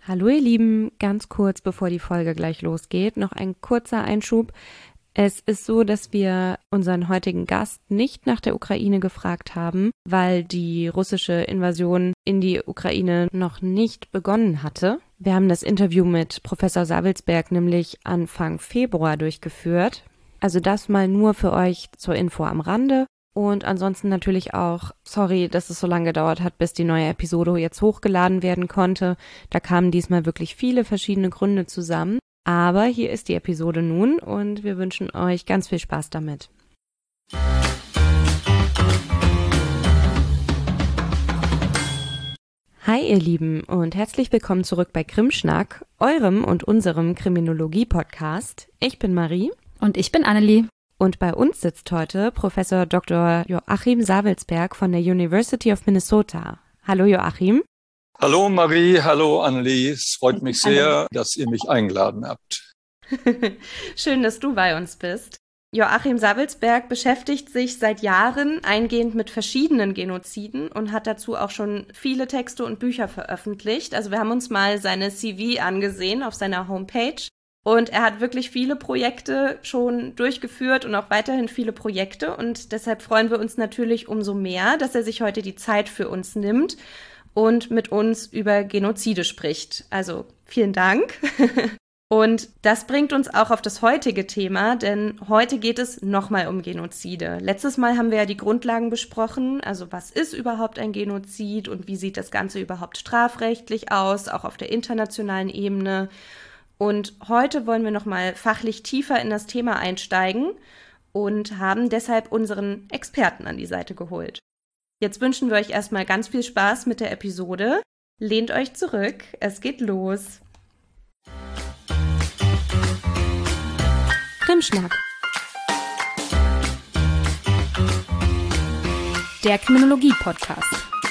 Hallo ihr Lieben, ganz kurz bevor die Folge gleich losgeht, noch ein kurzer Einschub. Es ist so, dass wir unseren heutigen Gast nicht nach der Ukraine gefragt haben, weil die russische Invasion in die Ukraine noch nicht begonnen hatte. Wir haben das Interview mit Professor Savelsberg nämlich Anfang Februar durchgeführt. Also das mal nur für euch zur Info am Rande. Und ansonsten natürlich auch, sorry, dass es so lange gedauert hat, bis die neue Episode jetzt hochgeladen werden konnte. Da kamen diesmal wirklich viele verschiedene Gründe zusammen. Aber hier ist die Episode nun und wir wünschen euch ganz viel Spaß damit. Hi ihr Lieben und herzlich willkommen zurück bei Krimschnack, eurem und unserem Kriminologie-Podcast. Ich bin Marie. Und ich bin Annelie. Und bei uns sitzt heute Professor Dr. Joachim Savelsberg von der University of Minnesota. Hallo Joachim. Hallo Marie, hallo Annelie. Es freut mich sehr, dass ihr mich eingeladen habt. Schön, dass du bei uns bist. Joachim Savelsberg beschäftigt sich seit Jahren eingehend mit verschiedenen Genoziden und hat dazu auch schon viele Texte und Bücher veröffentlicht. Also wir haben uns mal seine CV angesehen auf seiner Homepage. Und er hat wirklich viele Projekte schon durchgeführt und auch weiterhin viele Projekte. Und deshalb freuen wir uns natürlich umso mehr, dass er sich heute die Zeit für uns nimmt und mit uns über Genozide spricht. Also vielen Dank. Und das bringt uns auch auf das heutige Thema, denn heute geht es nochmal um Genozide. Letztes Mal haben wir ja die Grundlagen besprochen, also was ist überhaupt ein Genozid und wie sieht das Ganze überhaupt strafrechtlich aus, auch auf der internationalen Ebene. Und heute wollen wir nochmal fachlich tiefer in das Thema einsteigen und haben deshalb unseren Experten an die Seite geholt. Jetzt wünschen wir euch erstmal ganz viel Spaß mit der Episode. Lehnt euch zurück, es geht los. Krimschnack. Der Kriminologie-Podcast.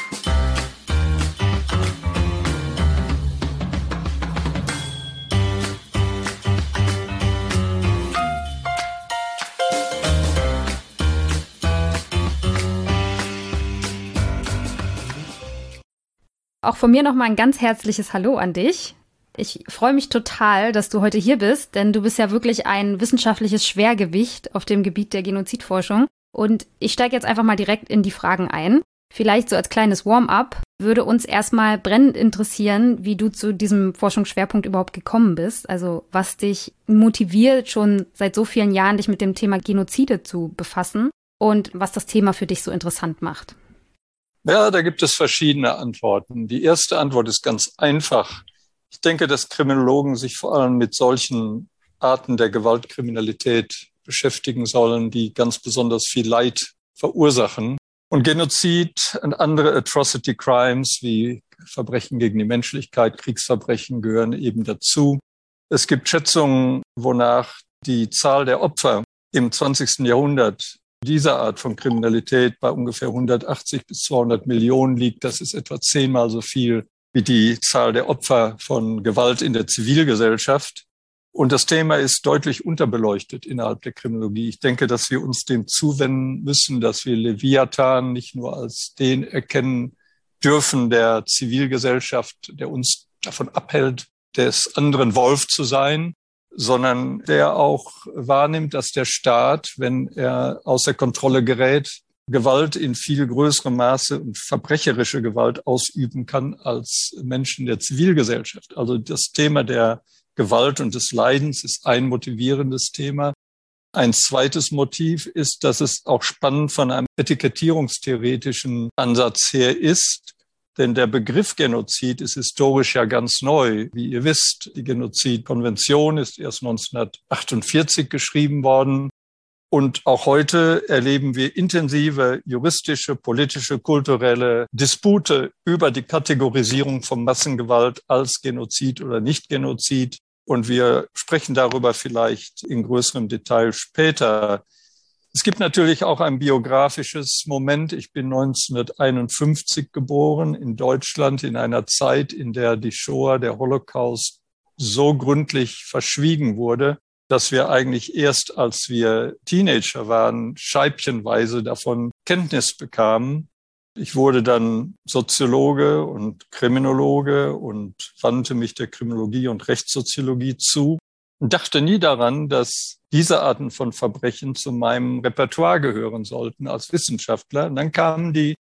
Auch von mir nochmal ein ganz herzliches Hallo an dich. Ich freue mich total, dass du heute hier bist, denn du bist ja wirklich ein wissenschaftliches Schwergewicht auf dem Gebiet der Genozidforschung. Und ich steige jetzt einfach mal direkt in die Fragen ein. Vielleicht so als kleines Warm-up würde uns erstmal brennend interessieren, wie du zu diesem Forschungsschwerpunkt überhaupt gekommen bist. Also was dich motiviert, schon seit so vielen Jahren dich mit dem Thema Genozide zu befassen und was das Thema für dich so interessant macht. Ja, da gibt es verschiedene Antworten. Die erste Antwort ist ganz einfach. Ich denke, dass Kriminologen sich vor allem mit solchen Arten der Gewaltkriminalität beschäftigen sollen, die ganz besonders viel Leid verursachen. Und Genozid und andere Atrocity Crimes wie Verbrechen gegen die Menschlichkeit, Kriegsverbrechen gehören eben dazu. Es gibt Schätzungen, wonach die Zahl der Opfer im 20. Jahrhundert dieser Art von Kriminalität bei ungefähr 180 bis 200 Millionen liegt. Das ist etwa 10-mal so viel wie die Zahl der Opfer von Gewalt in der Zivilgesellschaft. Und das Thema ist deutlich unterbeleuchtet innerhalb der Kriminologie. Ich denke, dass wir uns dem zuwenden müssen, dass wir Leviathan nicht nur als den erkennen dürfen der Zivilgesellschaft, der uns davon abhält, des anderen Wolf zu sein, sondern der auch wahrnimmt, dass der Staat, wenn er außer Kontrolle gerät, Gewalt in viel größerem Maße und verbrecherische Gewalt ausüben kann als Menschen der Zivilgesellschaft. Also das Thema der Gewalt und des Leidens ist ein motivierendes Thema. Ein zweites Motiv ist, dass es auch spannend von einem etikettierungstheoretischen Ansatz her ist. Denn der Begriff Genozid ist historisch ja ganz neu. Wie ihr wisst, die Genozidkonvention ist erst 1948 geschrieben worden. Und auch heute erleben wir intensive juristische, politische, kulturelle Dispute über die Kategorisierung von Massengewalt als Genozid oder Nicht-Genozid. Und wir sprechen darüber vielleicht in größerem Detail später. Es gibt natürlich auch ein biografisches Moment. Ich bin 1951 geboren in Deutschland in einer Zeit, in der die Shoah, der Holocaust, so gründlich verschwiegen wurde, dass wir eigentlich erst, als wir Teenager waren, scheibchenweise davon Kenntnis bekamen. Ich wurde dann Soziologe und Kriminologe und wandte mich der Kriminologie und Rechtssoziologie zu und dachte nie daran, dass diese Arten von Verbrechen zu meinem Repertoire gehören sollten als Wissenschaftler. Und dann kamen die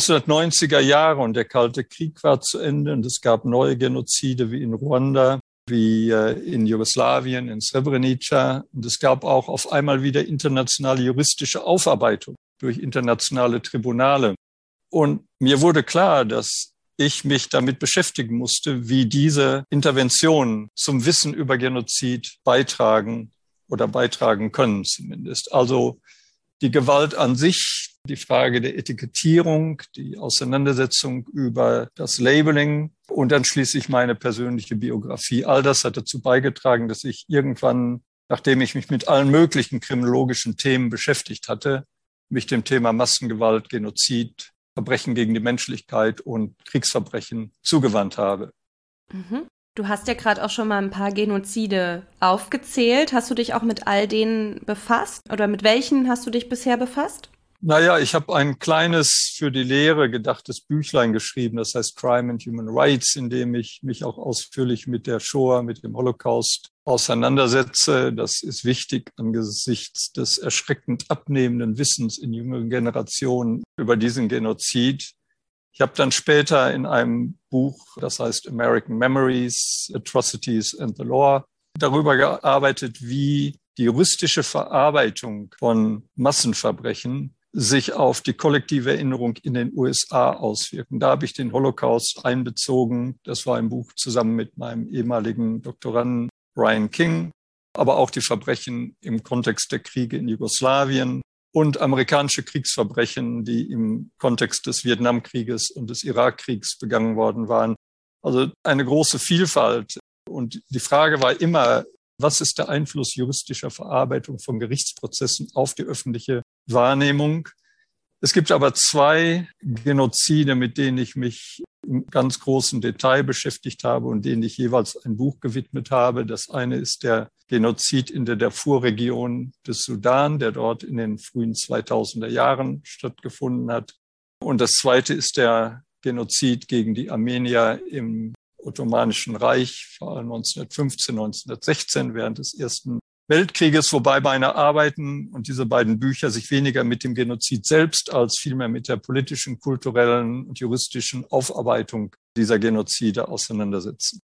1990er Jahre und der Kalte Krieg war zu Ende und es gab neue Genozide wie in Ruanda, wie in Jugoslawien, in Srebrenica. Und es gab auch auf einmal wieder internationale juristische Aufarbeitung durch internationale Tribunale. Und mir wurde klar, dass ich mich damit beschäftigen musste, wie diese Interventionen zum Wissen über Genozid beitragen oder beitragen können zumindest. Also die Gewalt an sich, die Frage der Etikettierung, die Auseinandersetzung über das Labeling und dann schließlich meine persönliche Biografie. All das hat dazu beigetragen, dass ich irgendwann, nachdem ich mich mit allen möglichen kriminologischen Themen beschäftigt hatte, mich dem Thema Massengewalt, Genozid, Verbrechen gegen die Menschlichkeit und Kriegsverbrechen zugewandt habe. Mhm. Du hast ja gerade auch schon mal ein paar Genozide aufgezählt. Hast du dich auch mit all denen befasst? Oder mit welchen hast du dich bisher befasst? Naja, ich habe ein kleines für die Lehre gedachtes Büchlein geschrieben, das heißt Crime and Human Rights, in dem ich mich auch ausführlich mit der Shoah, mit dem Holocaust auseinandersetze. Das ist wichtig angesichts des erschreckend abnehmenden Wissens in jüngeren Generationen über diesen Genozid. Ich habe dann später in einem Buch, das heißt American Memories, Atrocities and the Law, darüber gearbeitet, wie die juristische Verarbeitung von Massenverbrechen sich auf die kollektive Erinnerung in den USA auswirken. Da habe ich den Holocaust einbezogen. Das war ein Buch zusammen mit meinem ehemaligen Doktoranden Ryan King, aber auch die Verbrechen im Kontext der Kriege in Jugoslawien und amerikanische Kriegsverbrechen, die im Kontext des Vietnamkrieges und des Irakkriegs begangen worden waren. Also eine große Vielfalt. Und die Frage war immer, was ist der Einfluss juristischer Verarbeitung von Gerichtsprozessen auf die öffentliche Wahrnehmung? Es gibt aber zwei Genozide, mit denen ich mich im ganz großen Detail beschäftigt habe und denen ich jeweils ein Buch gewidmet habe. Das eine ist der Genozid in der Darfur-Region des Sudan, der dort in den frühen 2000er Jahren stattgefunden hat. Und das zweite ist der Genozid gegen die Armenier im Ottomanischen Reich, vor allem 1915, 1916 während des Ersten Weltkrieges, wobei meine Arbeiten und diese beiden Bücher sich weniger mit dem Genozid selbst als vielmehr mit der politischen, kulturellen und juristischen Aufarbeitung dieser Genozide auseinandersetzen.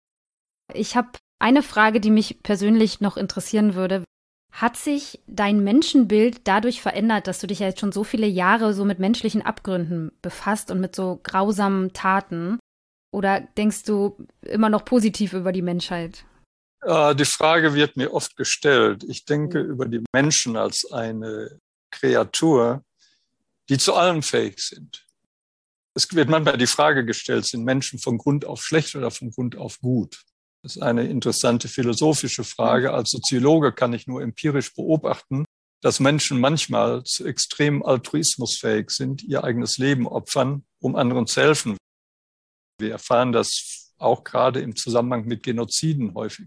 Ich habe eine Frage, die mich persönlich noch interessieren würde. Hat sich dein Menschenbild dadurch verändert, dass du dich ja jetzt schon so viele Jahre so mit menschlichen Abgründen befasst und mit so grausamen Taten? Oder denkst du immer noch positiv über die Menschheit? Die Frage wird mir oft gestellt. Ich denke über die Menschen als eine Kreatur, die zu allem fähig sind. Es wird manchmal die Frage gestellt, sind Menschen von Grund auf schlecht oder von Grund auf gut? Das ist eine interessante philosophische Frage. Als Soziologe kann ich nur empirisch beobachten, dass Menschen manchmal zu extremem Altruismus fähig sind, ihr eigenes Leben opfern, um anderen zu helfen. Wir erfahren das auch gerade im Zusammenhang mit Genoziden häufig.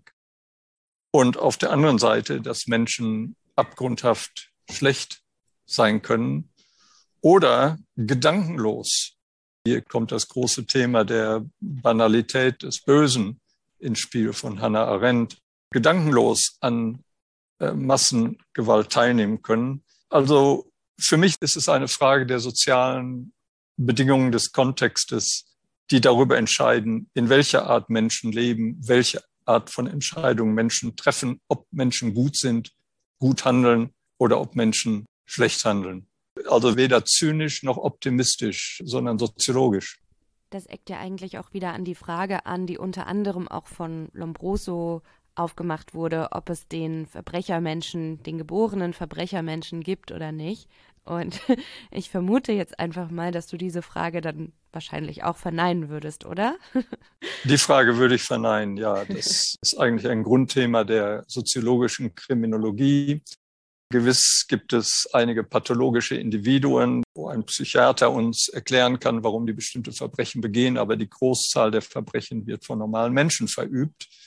Und auf der anderen Seite, dass Menschen abgrundhaft schlecht sein können oder gedankenlos. Hier kommt das große Thema der Banalität des Bösen ins Spiel von Hannah Arendt, gedankenlos an Massengewalt teilnehmen können. Also für mich ist es eine Frage der sozialen Bedingungen des Kontextes, die darüber entscheiden, in welcher Art Menschen leben, welche Art von Entscheidungen Menschen treffen, ob Menschen gut sind, gut handeln oder ob Menschen schlecht handeln. Also weder zynisch noch optimistisch, sondern soziologisch. Das eckt ja eigentlich auch wieder an die Frage an, die unter anderem auch von Lombroso aufgemacht wurde, ob es den Verbrechermenschen, den geborenen Verbrechermenschen gibt oder nicht. Und ich vermute jetzt einfach mal, dass du diese Frage dann wahrscheinlich auch verneinen würdest, oder? Die Frage würde ich verneinen, ja. Das ist eigentlich ein Grundthema der soziologischen Kriminologie. Gewiss gibt es einige pathologische Individuen, wo ein Psychiater uns erklären kann, warum die bestimmte Verbrechen begehen, aber die Großzahl der Verbrechen wird von normalen Menschen verübt.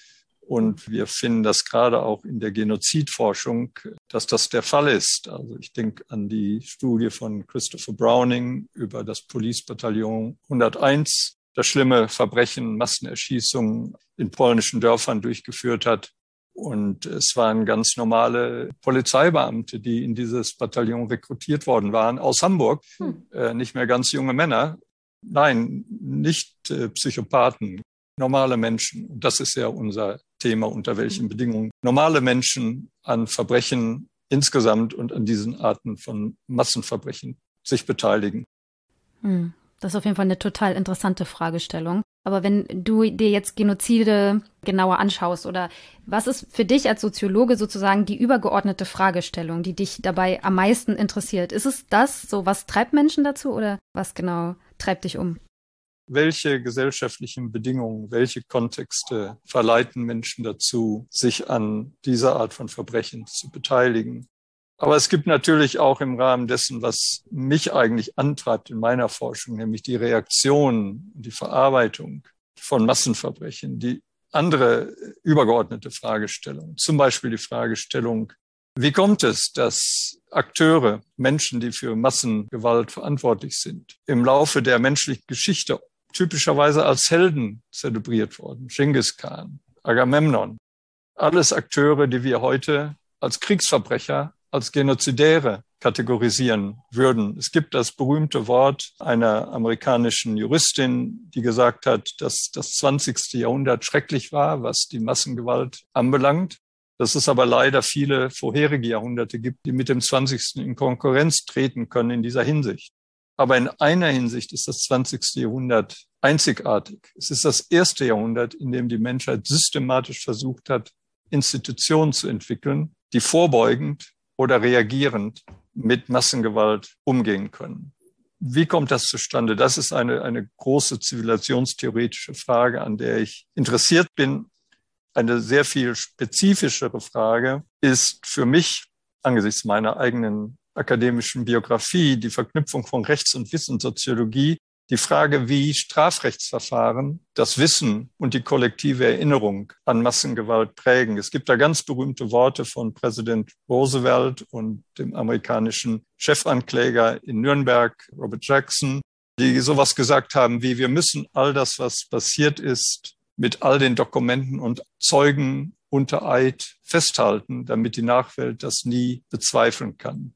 Und wir finden das gerade auch in der Genozidforschung, dass das der Fall ist. Also ich denke an die Studie von Christopher Browning über das Police-Bataillon 101, das schlimme Verbrechen, Massenerschießungen in polnischen Dörfern durchgeführt hat. Und es waren ganz normale Polizeibeamte, die in dieses Bataillon rekrutiert worden waren, aus Hamburg. Nicht mehr ganz junge Männer. Nein, nicht Psychopathen, normale Menschen. Und das ist ja unser Thema, unter welchen Bedingungen normale Menschen an Verbrechen insgesamt und an diesen Arten von Massenverbrechen sich beteiligen. Das ist auf jeden Fall eine total interessante Fragestellung. Aber wenn du dir jetzt Genozide genauer anschaust, oder was ist für dich als Soziologe sozusagen die übergeordnete Fragestellung, die dich dabei am meisten interessiert? Ist es das, so was treibt Menschen dazu, oder was genau treibt dich um? Welche gesellschaftlichen Bedingungen, welche Kontexte verleiten Menschen dazu, sich an dieser Art von Verbrechen zu beteiligen? Aber es gibt natürlich auch im Rahmen dessen, was mich eigentlich antreibt in meiner Forschung, nämlich die Reaktion, die Verarbeitung von Massenverbrechen, die andere übergeordnete Fragestellung, zum Beispiel die Fragestellung, wie kommt es, dass Akteure, Menschen, die für Massengewalt verantwortlich sind, im Laufe der menschlichen Geschichte typischerweise als Helden zelebriert wurden? Genghis Khan, Agamemnon, alles Akteure, die wir heute als Kriegsverbrecher, als Genozidäre kategorisieren würden. Es gibt das berühmte Wort einer amerikanischen Juristin, die gesagt hat, dass das 20. Jahrhundert schrecklich war, was die Massengewalt anbelangt. Dass es aber leider viele vorherige Jahrhunderte gibt, die mit dem 20. in Konkurrenz treten können in dieser Hinsicht. Aber in einer Hinsicht ist das 20. Jahrhundert einzigartig. Es ist das erste Jahrhundert, in dem die Menschheit systematisch versucht hat, Institutionen zu entwickeln, die vorbeugend oder reagierend mit Massengewalt umgehen können. Wie kommt das zustande? Das ist eine große zivilisationstheoretische Frage, an der ich interessiert bin. Eine sehr viel spezifischere Frage ist für mich angesichts meiner eigenen akademischen Biografie die Verknüpfung von Rechts- und Wissenssoziologie, die Frage, wie Strafrechtsverfahren das Wissen und die kollektive Erinnerung an Massengewalt prägen. Es gibt da ganz berühmte Worte von Präsident Roosevelt und dem amerikanischen Chefankläger in Nürnberg, Robert Jackson, die sowas gesagt haben wie, wir müssen all das, was passiert ist, mit all den Dokumenten und Zeugen unter Eid festhalten, damit die Nachwelt das nie bezweifeln kann.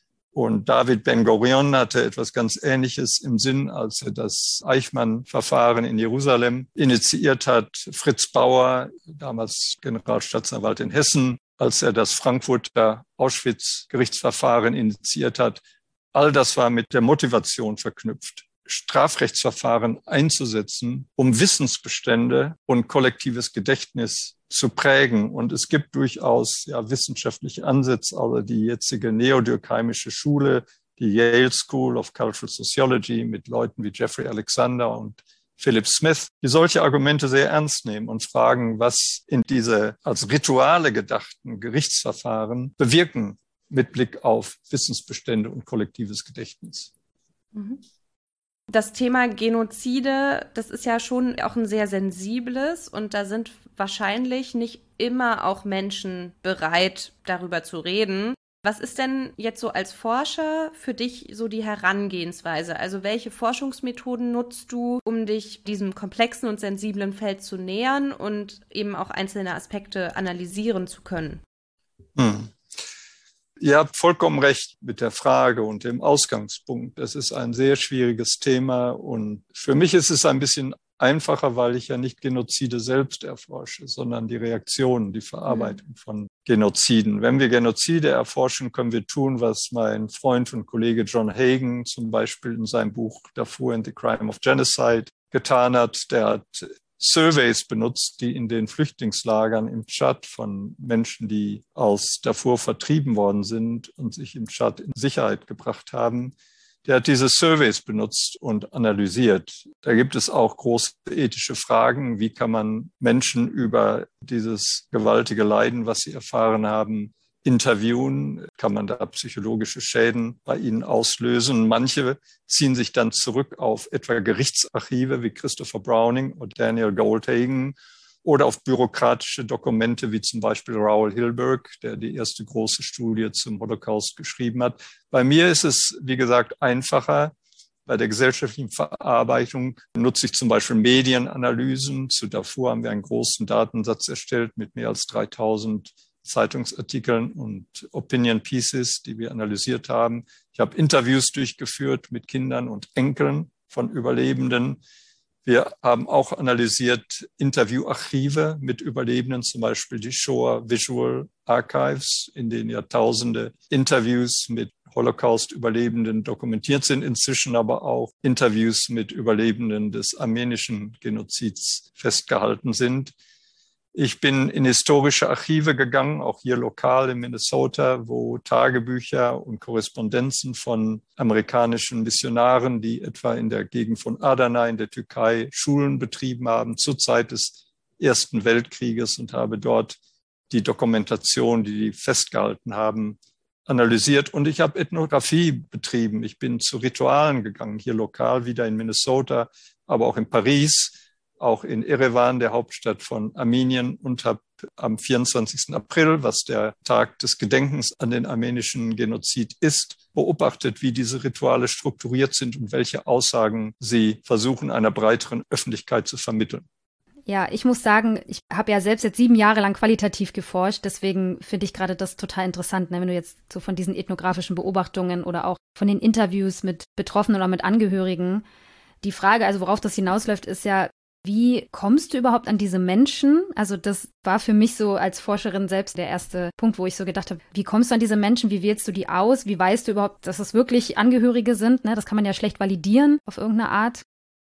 Und David Ben-Gurion hatte etwas ganz Ähnliches im Sinn, als er das Eichmann-Verfahren in Jerusalem initiiert hat. Fritz Bauer, damals Generalstaatsanwalt in Hessen, als er das Frankfurter Auschwitz-Gerichtsverfahren initiiert hat. All das war mit der Motivation verknüpft, Strafrechtsverfahren einzusetzen, um Wissensbestände und kollektives Gedächtnis zu prägen. Und es gibt durchaus wissenschaftliche Ansätze, also die jetzige neodürkheimische Schule, die Yale School of Cultural Sociology mit Leuten wie Jeffrey Alexander und Philip Smith, die solche Argumente sehr ernst nehmen und fragen, was in diese als Rituale gedachten Gerichtsverfahren bewirken mit Blick auf Wissensbestände und kollektives Gedächtnis. Das Thema Genozide, das ist ja schon auch ein sehr sensibles und da sind wahrscheinlich nicht immer auch Menschen bereit, darüber zu reden. Was ist denn jetzt so als Forscher für dich so die Herangehensweise? Also welche Forschungsmethoden nutzt du, um dich diesem komplexen und sensiblen Feld zu nähern und eben auch einzelne Aspekte analysieren zu können? Ihr habt vollkommen recht mit der Frage und dem Ausgangspunkt. Das ist ein sehr schwieriges Thema und für mich ist es ein bisschen einfacher, weil ich ja nicht Genozide selbst erforsche, sondern die Reaktionen, die Verarbeitung von Genoziden. Wenn wir Genozide erforschen, können wir tun, was mein Freund und Kollege John Hagan zum Beispiel in seinem Buch Darfur and the Crime of Genocide getan hat. Der hat Surveys benutzt, die in den Flüchtlingslagern im Tschad von Menschen, die aus Darfur vertrieben worden sind und sich im Tschad in Sicherheit gebracht haben. Der hat diese Surveys benutzt und analysiert. Da gibt es auch große ethische Fragen. Wie kann man Menschen über dieses gewaltige Leiden, was sie erfahren haben, interviewen? Kann man da psychologische Schäden bei ihnen auslösen? Manche ziehen sich dann zurück auf etwa Gerichtsarchive wie Christopher Browning oder Daniel Goldhagen oder auf bürokratische Dokumente wie zum Beispiel Raoul Hilberg, der die erste große Studie zum Holocaust geschrieben hat. Bei mir ist es, wie gesagt, einfacher. Bei der gesellschaftlichen Verarbeitung nutze ich zum Beispiel Medienanalysen. Zu Darfur haben wir einen großen Datensatz erstellt mit mehr als 3000 Zeitungsartikeln und Opinion Pieces, die wir analysiert haben. Ich habe Interviews durchgeführt mit Kindern und Enkeln von Überlebenden. Wir haben auch analysiert Interviewarchive mit Überlebenden, zum Beispiel die Shoah Visual Archives, in denen Jahrtausende Interviews mit Holocaust-Überlebenden dokumentiert sind, inzwischen aber auch Interviews mit Überlebenden des armenischen Genozids festgehalten sind. Ich bin in historische Archive gegangen, auch hier lokal in Minnesota, wo Tagebücher und Korrespondenzen von amerikanischen Missionaren, die etwa in der Gegend von Adana in der Türkei Schulen betrieben haben, zur Zeit des Ersten Weltkrieges, und habe dort die Dokumentation, die festgehalten haben, analysiert. Und ich habe Ethnographie betrieben. Ich bin zu Ritualen gegangen, hier lokal wieder in Minnesota, aber auch in Paris, auch in Erevan, der Hauptstadt von Armenien, und habe am 24. April, was der Tag des Gedenkens an den armenischen Genozid ist, beobachtet, wie diese Rituale strukturiert sind und welche Aussagen sie versuchen, einer breiteren Öffentlichkeit zu vermitteln. Ja, ich muss sagen, ich habe ja selbst jetzt 7 Jahre lang qualitativ geforscht, deswegen finde ich gerade das total interessant, ne? Wenn du jetzt so von diesen ethnografischen Beobachtungen oder auch von den Interviews mit Betroffenen oder mit Angehörigen, die Frage, also worauf das hinausläuft, ist ja, wie kommst du überhaupt an diese Menschen? Also das war für mich so als Forscherin selbst der erste Punkt, wo ich so gedacht habe, wie kommst du an diese Menschen? Wie wählst du die aus? Wie weißt du überhaupt, dass es wirklich Angehörige sind? Ne? Das kann man ja schlecht validieren auf irgendeine Art.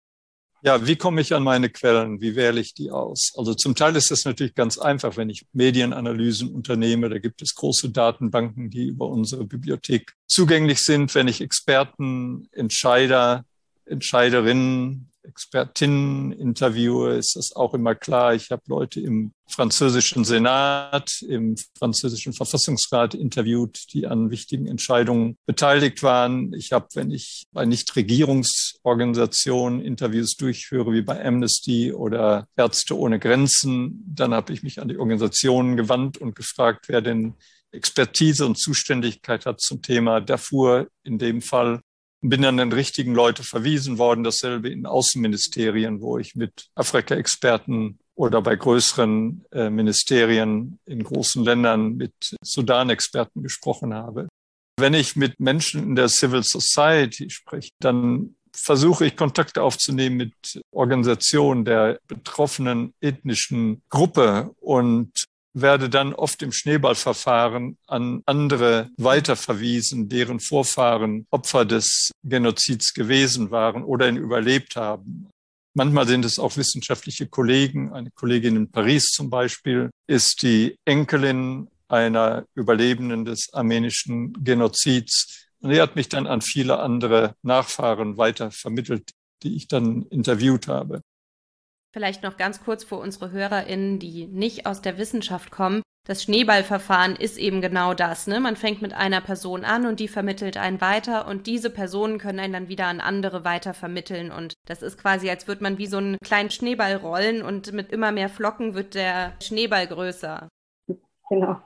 Ja, wie komme ich an meine Quellen? Wie wähle ich die aus? Also zum Teil ist das natürlich ganz einfach, wenn ich Medienanalysen unternehme. Da gibt es große Datenbanken, die über unsere Bibliothek zugänglich sind. Wenn ich Experten, Entscheider, Entscheiderinnen, Expertinnen interviewe, ist das auch immer klar. Ich habe Leute im französischen Senat, im französischen Verfassungsrat interviewt, die an wichtigen Entscheidungen beteiligt waren. Ich habe, wenn ich bei Nichtregierungsorganisationen Interviews durchführe, wie bei Amnesty oder Ärzte ohne Grenzen, dann habe ich mich an die Organisationen gewandt und gefragt, wer denn Expertise und Zuständigkeit hat zum Thema Darfur in dem Fall. Bin dann an den richtigen Leute verwiesen worden. Dasselbe in Außenministerien, wo ich mit Afrika-Experten oder bei größeren Ministerien in großen Ländern mit Sudan-Experten gesprochen habe. Wenn ich mit Menschen in der Civil Society spreche, dann versuche ich Kontakte aufzunehmen mit Organisationen der betroffenen ethnischen Gruppe und werde dann oft im Schneeballverfahren an andere weiterverwiesen, deren Vorfahren Opfer des Genozids gewesen waren oder ihn überlebt haben. Manchmal sind es auch wissenschaftliche Kollegen. Eine Kollegin in Paris zum Beispiel ist die Enkelin einer Überlebenden des armenischen Genozids. Und die hat mich dann an viele andere Nachfahren weiter vermittelt, die ich dann interviewt habe. Vielleicht noch ganz kurz für unsere HörerInnen, die nicht aus der Wissenschaft kommen. Das Schneeballverfahren ist eben genau das, ne? Man fängt mit einer Person an und die vermittelt einen weiter und diese Personen können einen dann wieder an andere weiter vermitteln und das ist quasi, als würde man wie so einen kleinen Schneeball rollen und mit immer mehr Flocken wird der Schneeball größer. Genau.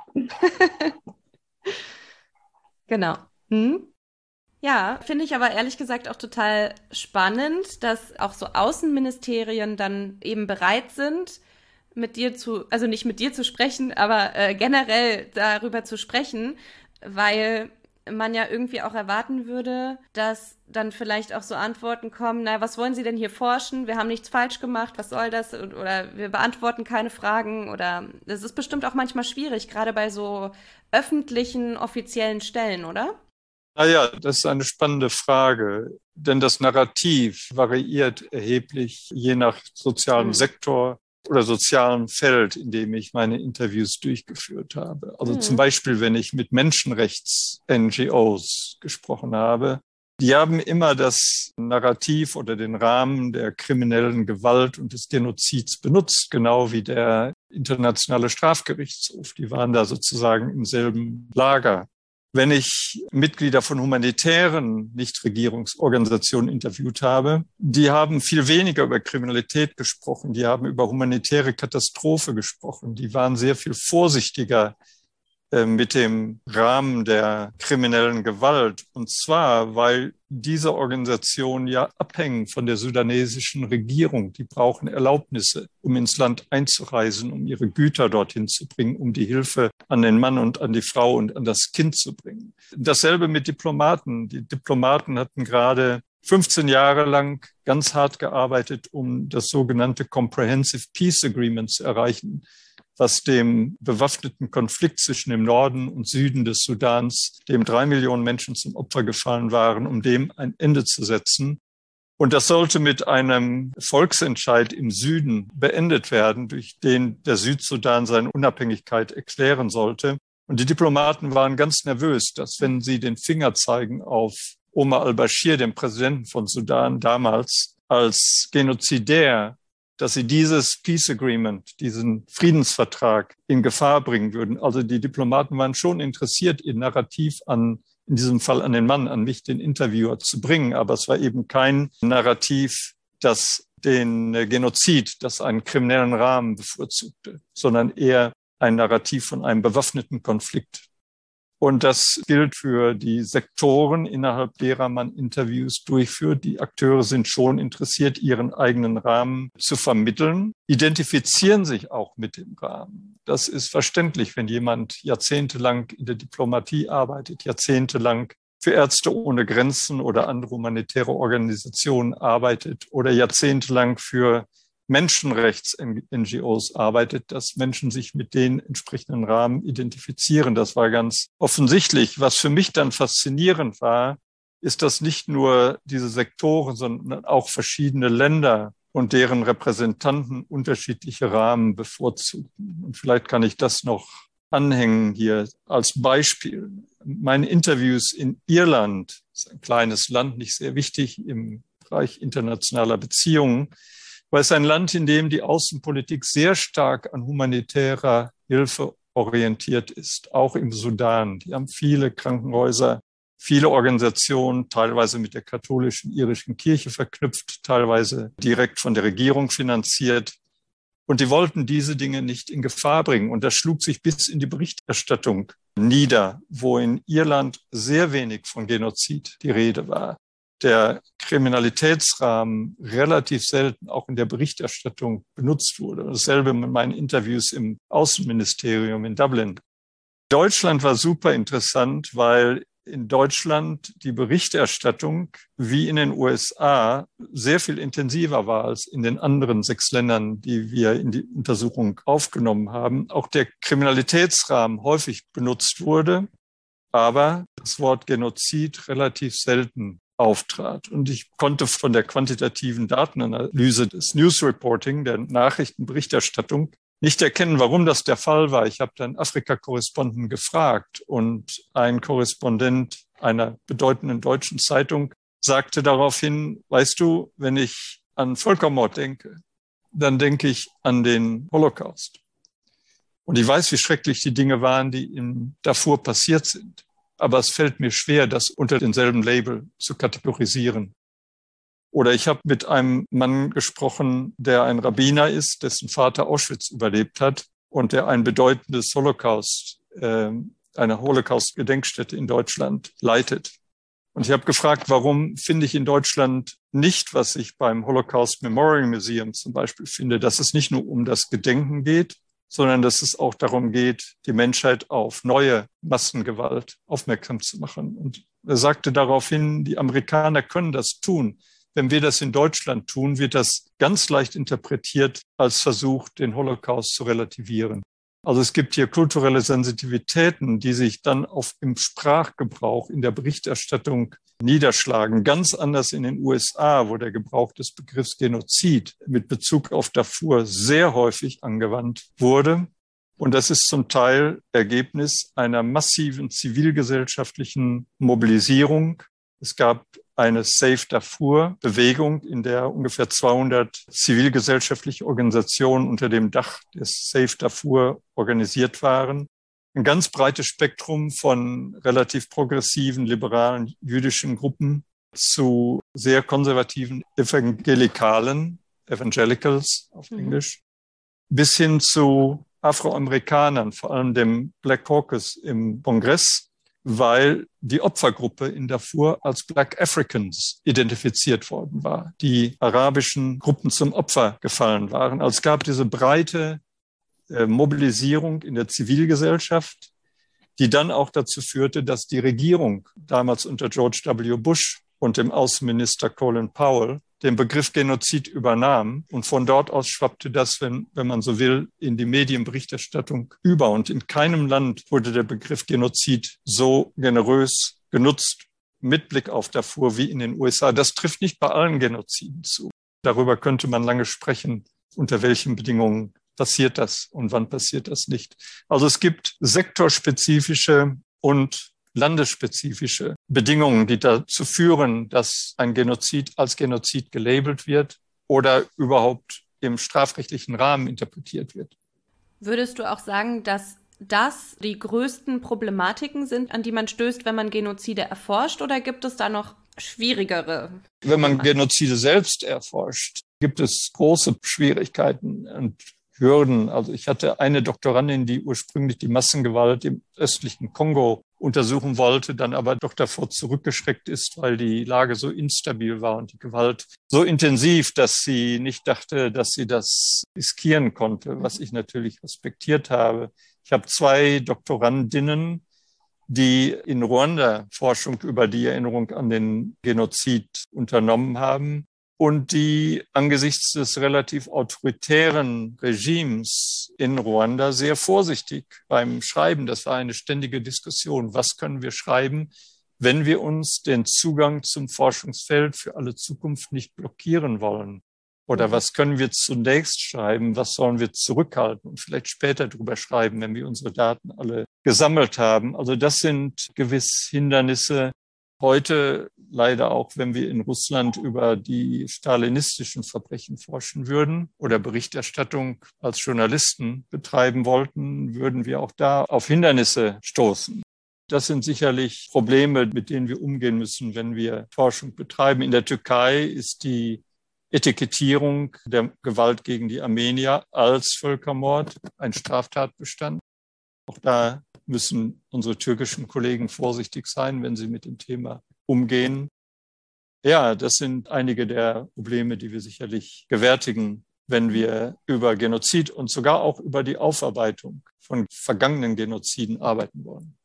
Genau. Hm? Ja, finde ich aber ehrlich gesagt auch total spannend, dass auch so Außenministerien dann eben bereit sind, also nicht mit dir zu sprechen, aber generell darüber zu sprechen, weil man ja irgendwie auch erwarten würde, dass dann vielleicht auch so Antworten kommen, na, was wollen Sie denn hier forschen? Wir haben nichts falsch gemacht, was soll das? Oder wir beantworten keine Fragen oder das ist bestimmt auch manchmal schwierig, gerade bei so öffentlichen, offiziellen Stellen, oder? Naja, das ist eine spannende Frage, denn das Narrativ variiert erheblich je nach sozialem Sektor oder sozialem Feld, in dem ich meine Interviews durchgeführt habe. Also zum Beispiel, wenn ich mit Menschenrechts-NGOs gesprochen habe, die haben immer das Narrativ oder den Rahmen der kriminellen Gewalt und des Genozids benutzt, genau wie der Internationale Strafgerichtshof. Die waren da sozusagen im selben Lager. Wenn ich Mitglieder von humanitären Nichtregierungsorganisationen interviewt habe, die haben viel weniger über Kriminalität gesprochen, die haben über humanitäre Katastrophe gesprochen, die waren sehr viel vorsichtiger mit dem Rahmen der kriminellen Gewalt. Und zwar, weil diese Organisationen ja abhängen von der sudanesischen Regierung. Die brauchen Erlaubnisse, um ins Land einzureisen, um ihre Güter dorthin zu bringen, um die Hilfe an den Mann und an die Frau und an das Kind zu bringen. Dasselbe mit Diplomaten. Die Diplomaten hatten gerade 15 Jahre lang ganz hart gearbeitet, um das sogenannte Comprehensive Peace Agreement zu erreichen, was dem bewaffneten Konflikt zwischen dem Norden und Süden des Sudans, dem 3 Millionen Menschen zum Opfer gefallen waren, um dem ein Ende zu setzen. Und das sollte mit einem Volksentscheid im Süden beendet werden, durch den der Südsudan seine Unabhängigkeit erklären sollte. Und die Diplomaten waren ganz nervös, dass wenn sie den Finger zeigen auf Omar al-Bashir, den Präsidenten von Sudan damals, als Genozidär, dass sie dieses Peace Agreement, diesen Friedensvertrag in Gefahr bringen würden. Also die Diplomaten waren schon interessiert, ihr Narrativ in diesem Fall an den Mann, an mich, den Interviewer, zu bringen. Aber es war eben kein Narrativ, das den Genozid, das einen kriminellen Rahmen bevorzugte, sondern eher ein Narrativ von einem bewaffneten Konflikt. Und das gilt für die Sektoren, innerhalb derer man Interviews durchführt. Die Akteure sind schon interessiert, ihren eigenen Rahmen zu vermitteln, identifizieren sich auch mit dem Rahmen. Das ist verständlich, wenn jemand jahrzehntelang in der Diplomatie arbeitet, jahrzehntelang für Ärzte ohne Grenzen oder andere humanitäre Organisationen arbeitet oder jahrzehntelang für Menschenrechts-NGOs arbeitet, dass Menschen sich mit den entsprechenden Rahmen identifizieren. Das war ganz offensichtlich. Was für mich dann faszinierend war, ist, dass nicht nur diese Sektoren, sondern auch verschiedene Länder und deren Repräsentanten unterschiedliche Rahmen bevorzugen. Und vielleicht kann ich das noch anhängen hier als Beispiel. Meine Interviews in Irland, das ist ein kleines Land, nicht sehr wichtig im Bereich internationaler Beziehungen, weil es ein Land, in dem die Außenpolitik sehr stark an humanitärer Hilfe orientiert ist, auch im Sudan. Die haben viele Krankenhäuser, viele Organisationen, teilweise mit der katholischen irischen Kirche verknüpft, teilweise direkt von der Regierung finanziert. Und die wollten diese Dinge nicht in Gefahr bringen. Und das schlug sich bis in die Berichterstattung nieder, wo in Irland sehr wenig von Genozid die Rede war. Der Kriminalitätsrahmen relativ selten auch in der Berichterstattung benutzt wurde. Dasselbe mit meinen Interviews im Außenministerium in Dublin. Deutschland war super interessant, weil in Deutschland die Berichterstattung wie in den USA sehr viel intensiver war als in den anderen 6 Ländern, die wir in die Untersuchung aufgenommen haben. Auch der Kriminalitätsrahmen häufig benutzt wurde, aber das Wort Genozid relativ selten auftrat. Und ich konnte von der quantitativen Datenanalyse des News Reporting, der Nachrichtenberichterstattung, nicht erkennen, warum das der Fall war. Ich habe dann Afrika-Korrespondenten gefragt und ein Korrespondent einer bedeutenden deutschen Zeitung sagte daraufhin, weißt du, wenn ich an Völkermord denke, dann denke ich an den Holocaust. Und ich weiß, wie schrecklich die Dinge waren, die in Darfur passiert sind. Aber es fällt mir schwer, das unter denselben Label zu kategorisieren. Oder ich habe mit einem Mann gesprochen, der ein Rabbiner ist, dessen Vater Auschwitz überlebt hat und der ein bedeutendes eine Holocaust-Gedenkstätte in Deutschland leitet. Und ich habe gefragt, warum finde ich in Deutschland nicht, was ich beim Holocaust Memorial Museum zum Beispiel finde, dass es nicht nur um das Gedenken geht, sondern dass es auch darum geht, die Menschheit auf neue Massengewalt aufmerksam zu machen. Und er sagte daraufhin, die Amerikaner können das tun. Wenn wir das in Deutschland tun, wird das ganz leicht interpretiert als Versuch, den Holocaust zu relativieren. Also es gibt hier kulturelle Sensitivitäten, die sich dann im Sprachgebrauch, in der Berichterstattung niederschlagen. Ganz anders in den USA, wo der Gebrauch des Begriffs Genozid mit Bezug auf Darfur sehr häufig angewandt wurde. Und das ist zum Teil Ergebnis einer massiven zivilgesellschaftlichen Mobilisierung. Es gab eine Save Darfur-Bewegung, in der ungefähr 200 zivilgesellschaftliche Organisationen unter dem Dach des Save Darfur organisiert waren. ein ganz breites Spektrum von relativ progressiven, liberalen jüdischen Gruppen zu sehr konservativen Evangelicals auf Englisch, bis hin zu Afroamerikanern, vor allem dem Black Caucus im Kongress, weil die Opfergruppe in Darfur als Black Africans identifiziert worden war, die arabischen Gruppen zum Opfer gefallen waren. Also es gab diese breite Mobilisierung in der Zivilgesellschaft, die dann auch dazu führte, dass die Regierung damals unter George W. Bush und dem Außenminister Colin Powell den Begriff Genozid übernahm. Und von dort aus schwappte das, wenn man so will, in die Medienberichterstattung über. Und in keinem Land wurde der Begriff Genozid so generös genutzt, mit Blick auf Darfur, wie in den USA. Das trifft nicht bei allen Genoziden zu. Darüber könnte man lange sprechen, unter welchen Bedingungen passiert das und wann passiert das nicht. Also es gibt sektorspezifische und landesspezifische Bedingungen, die dazu führen, dass ein Genozid als Genozid gelabelt wird oder überhaupt im strafrechtlichen Rahmen interpretiert wird. Würdest du auch sagen, dass das die größten Problematiken sind, an die man stößt, wenn man Genozide erforscht, oder gibt es da noch schwierigere? Wenn man Genozide selbst erforscht, gibt es große Schwierigkeiten und Hürden. Also ich hatte eine Doktorandin, die ursprünglich die Massengewalt im östlichen Kongo untersuchen wollte, dann aber doch davor zurückgeschreckt ist, weil die Lage so instabil war und die Gewalt so intensiv, dass sie nicht dachte, dass sie das riskieren konnte, was ich natürlich respektiert habe. Ich habe 2 Doktorandinnen, die in Ruanda Forschung über die Erinnerung an den Genozid unternommen haben und die angesichts des relativ autoritären Regimes in Ruanda sehr vorsichtig beim Schreiben, das war eine ständige Diskussion, was können wir schreiben, wenn wir uns den Zugang zum Forschungsfeld für alle Zukunft nicht blockieren wollen? Oder was können wir zunächst schreiben, was sollen wir zurückhalten und vielleicht später drüber schreiben, wenn wir unsere Daten alle gesammelt haben? Also das sind gewiss Hindernisse. Heute leider auch, wenn wir in Russland über die stalinistischen Verbrechen forschen würden oder Berichterstattung als Journalisten betreiben wollten, würden wir auch da auf Hindernisse stoßen. Das sind sicherlich Probleme, mit denen wir umgehen müssen, wenn wir Forschung betreiben. In der Türkei ist die Etikettierung der Gewalt gegen die Armenier als Völkermord ein Straftatbestand. Auch da müssen unsere türkischen Kollegen vorsichtig sein, wenn sie mit dem Thema umgehen. Ja, das sind einige der Probleme, die wir sicherlich gewärtigen, wenn wir über Genozid und sogar auch über die Aufarbeitung von vergangenen Genoziden arbeiten wollen.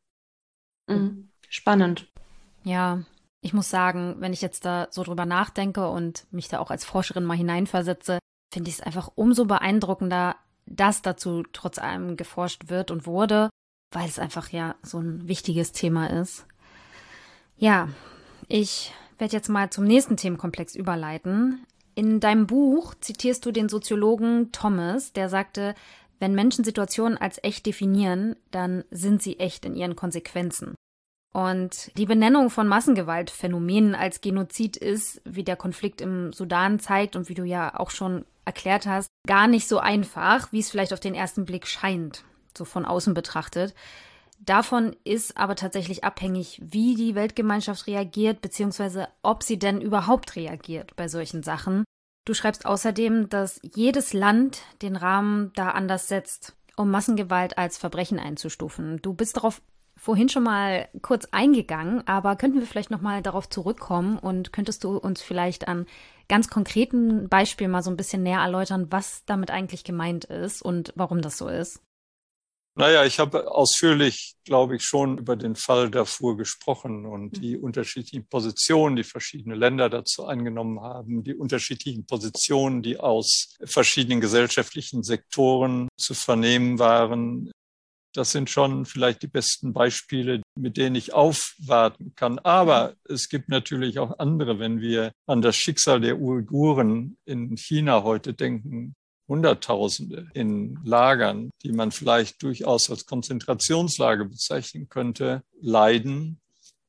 Spannend. Ja, ich muss sagen, wenn ich jetzt da so drüber nachdenke und mich da auch als Forscherin mal hineinversetze, finde ich es einfach umso beeindruckender, dass dazu trotz allem geforscht wird und wurde, weil es einfach ja so ein wichtiges Thema ist. Ja, ich werde jetzt mal zum nächsten Themenkomplex überleiten. In deinem Buch zitierst du den Soziologen Thomas, der sagte, wenn Menschen Situationen als echt definieren, dann sind sie echt in ihren Konsequenzen. Und die Benennung von Massengewaltphänomenen als Genozid ist, wie der Konflikt im Sudan zeigt und wie du ja auch schon erklärt hast, gar nicht so einfach, wie es vielleicht auf den ersten Blick scheint, so von außen betrachtet. Davon ist aber tatsächlich abhängig, wie die Weltgemeinschaft reagiert, beziehungsweise ob sie denn überhaupt reagiert bei solchen Sachen. Du schreibst außerdem, dass jedes Land den Rahmen da anders setzt, um Massengewalt als Verbrechen einzustufen. Du bist darauf vorhin schon mal kurz eingegangen, aber könnten wir vielleicht noch mal darauf zurückkommen und könntest du uns vielleicht an ganz konkreten Beispielen mal so ein bisschen näher erläutern, was damit eigentlich gemeint ist und warum das so ist? Naja, ich habe ausführlich, glaube ich, schon über den Fall Darfur gesprochen und die unterschiedlichen Positionen, die verschiedene Länder dazu eingenommen haben, die unterschiedlichen Positionen, die aus verschiedenen gesellschaftlichen Sektoren zu vernehmen waren. Das sind schon vielleicht die besten Beispiele, mit denen ich aufwarten kann. Aber es gibt natürlich auch andere, wenn wir an das Schicksal der Uiguren in China heute denken. Hunderttausende in Lagern, die man vielleicht durchaus als Konzentrationslager bezeichnen könnte, leiden,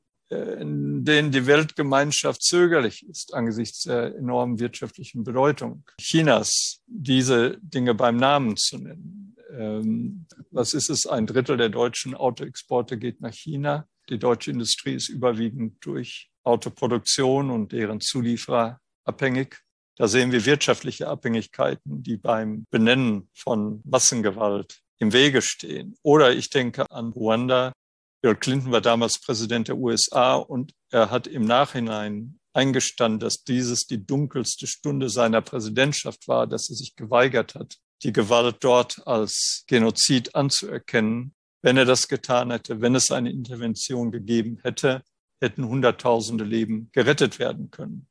in denen die Weltgemeinschaft zögerlich ist angesichts der enormen wirtschaftlichen Bedeutung Chinas, diese Dinge beim Namen zu nennen. Was ist es? 1/3 der deutschen Autoexporte geht nach China. Die deutsche Industrie ist überwiegend durch Autoproduktion und deren Zulieferer abhängig. Da sehen wir wirtschaftliche Abhängigkeiten, die beim Benennen von Massengewalt im Wege stehen. Oder ich denke an Ruanda. Bill Clinton war damals Präsident der USA und er hat im Nachhinein eingestanden, dass dieses die dunkelste Stunde seiner Präsidentschaft war, dass er sich geweigert hat, die Gewalt dort als Genozid anzuerkennen. Wenn er das getan hätte, wenn es eine Intervention gegeben hätte, hätten Hunderttausende Leben gerettet werden können.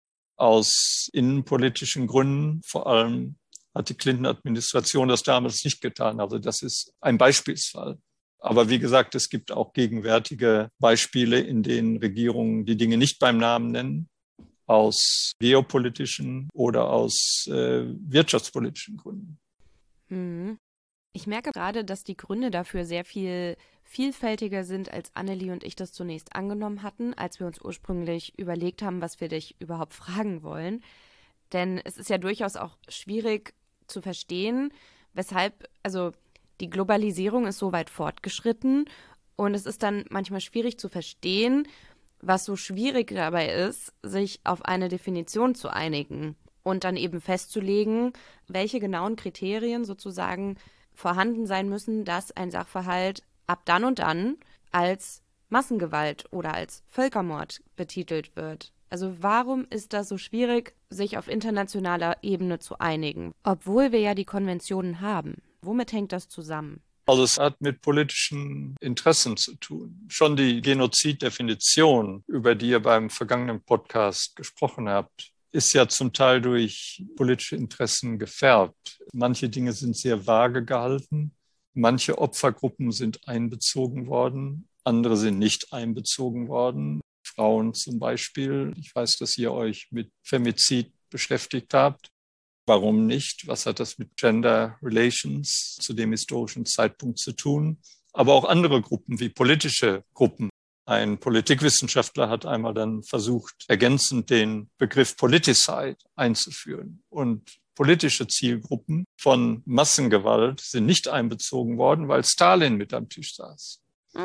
Aus innenpolitischen Gründen, vor allem hat die Clinton-Administration das damals nicht getan. Also das ist ein Beispielsfall. Aber wie gesagt, es gibt auch gegenwärtige Beispiele, in denen Regierungen die Dinge nicht beim Namen nennen, aus geopolitischen oder aus wirtschaftspolitischen Gründen. Ich merke gerade, dass die Gründe dafür sehr viel vielfältiger sind, als Annelie und ich das zunächst angenommen hatten, als wir uns ursprünglich überlegt haben, was wir dich überhaupt fragen wollen. Denn es ist ja durchaus auch schwierig zu verstehen, weshalb, also die Globalisierung ist so weit fortgeschritten und es ist dann manchmal schwierig zu verstehen, was so schwierig dabei ist, sich auf eine Definition zu einigen und dann eben festzulegen, welche genauen Kriterien sozusagen vorhanden sein müssen, dass ein Sachverhalt ab dann und dann als Massengewalt oder als Völkermord betitelt wird. Also warum ist das so schwierig, sich auf internationaler Ebene zu einigen, obwohl wir ja die Konventionen haben? Womit hängt das zusammen? Also es hat mit politischen Interessen zu tun. Schon die Genoziddefinition, über die ihr beim vergangenen Podcast gesprochen habt, ist ja zum Teil durch politische Interessen gefärbt. Manche Dinge sind sehr vage gehalten. Manche Opfergruppen sind einbezogen worden. Andere sind nicht einbezogen worden. Frauen zum Beispiel. Ich weiß, dass ihr euch mit Femizid beschäftigt habt. Warum nicht? Was hat das mit Gender Relations zu dem historischen Zeitpunkt zu tun? Aber auch andere Gruppen wie politische Gruppen. Ein Politikwissenschaftler hat einmal dann versucht, ergänzend den Begriff Politicide einzuführen. Und politische Zielgruppen von Massengewalt sind nicht einbezogen worden, weil Stalin mit am Tisch saß.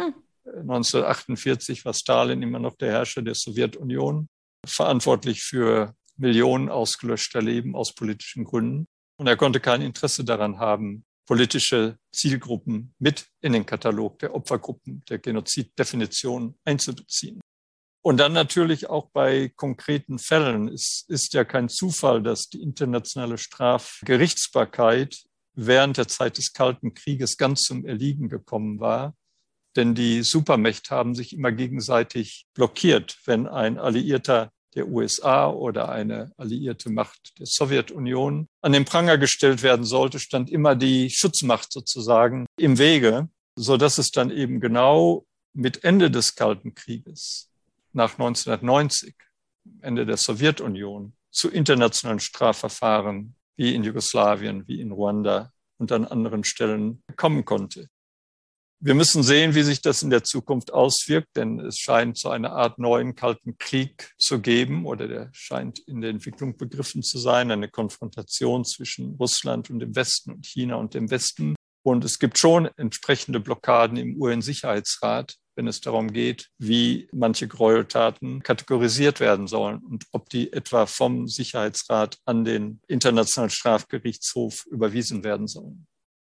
1948 war Stalin immer noch der Herrscher der Sowjetunion, verantwortlich für Millionen ausgelöschter Leben aus politischen Gründen. Und er konnte kein Interesse daran haben, politische Zielgruppen mit in den Katalog der Opfergruppen der Genoziddefinition einzubeziehen. Und dann natürlich auch bei konkreten Fällen. Es ist ja kein Zufall, dass die internationale Strafgerichtsbarkeit während der Zeit des Kalten Krieges ganz zum Erliegen gekommen war. Denn die Supermächte haben sich immer gegenseitig blockiert, wenn ein Alliierter der USA oder eine alliierte Macht der Sowjetunion an den Pranger gestellt werden sollte, stand immer die Schutzmacht sozusagen im Wege, sodass es dann eben genau mit Ende des Kalten Krieges nach 1990, Ende der Sowjetunion, zu internationalen Strafverfahren wie in Jugoslawien, wie in Ruanda und an anderen Stellen kommen konnte. Wir müssen sehen, wie sich das in der Zukunft auswirkt, denn es scheint so eine Art neuen Kalten Krieg zu geben oder der scheint in der Entwicklung begriffen zu sein, eine Konfrontation zwischen Russland und dem Westen und China und dem Westen. Und es gibt schon entsprechende Blockaden im UN-Sicherheitsrat, wenn es darum geht, wie manche Gräueltaten kategorisiert werden sollen und ob die etwa vom Sicherheitsrat an den Internationalen Strafgerichtshof überwiesen werden sollen.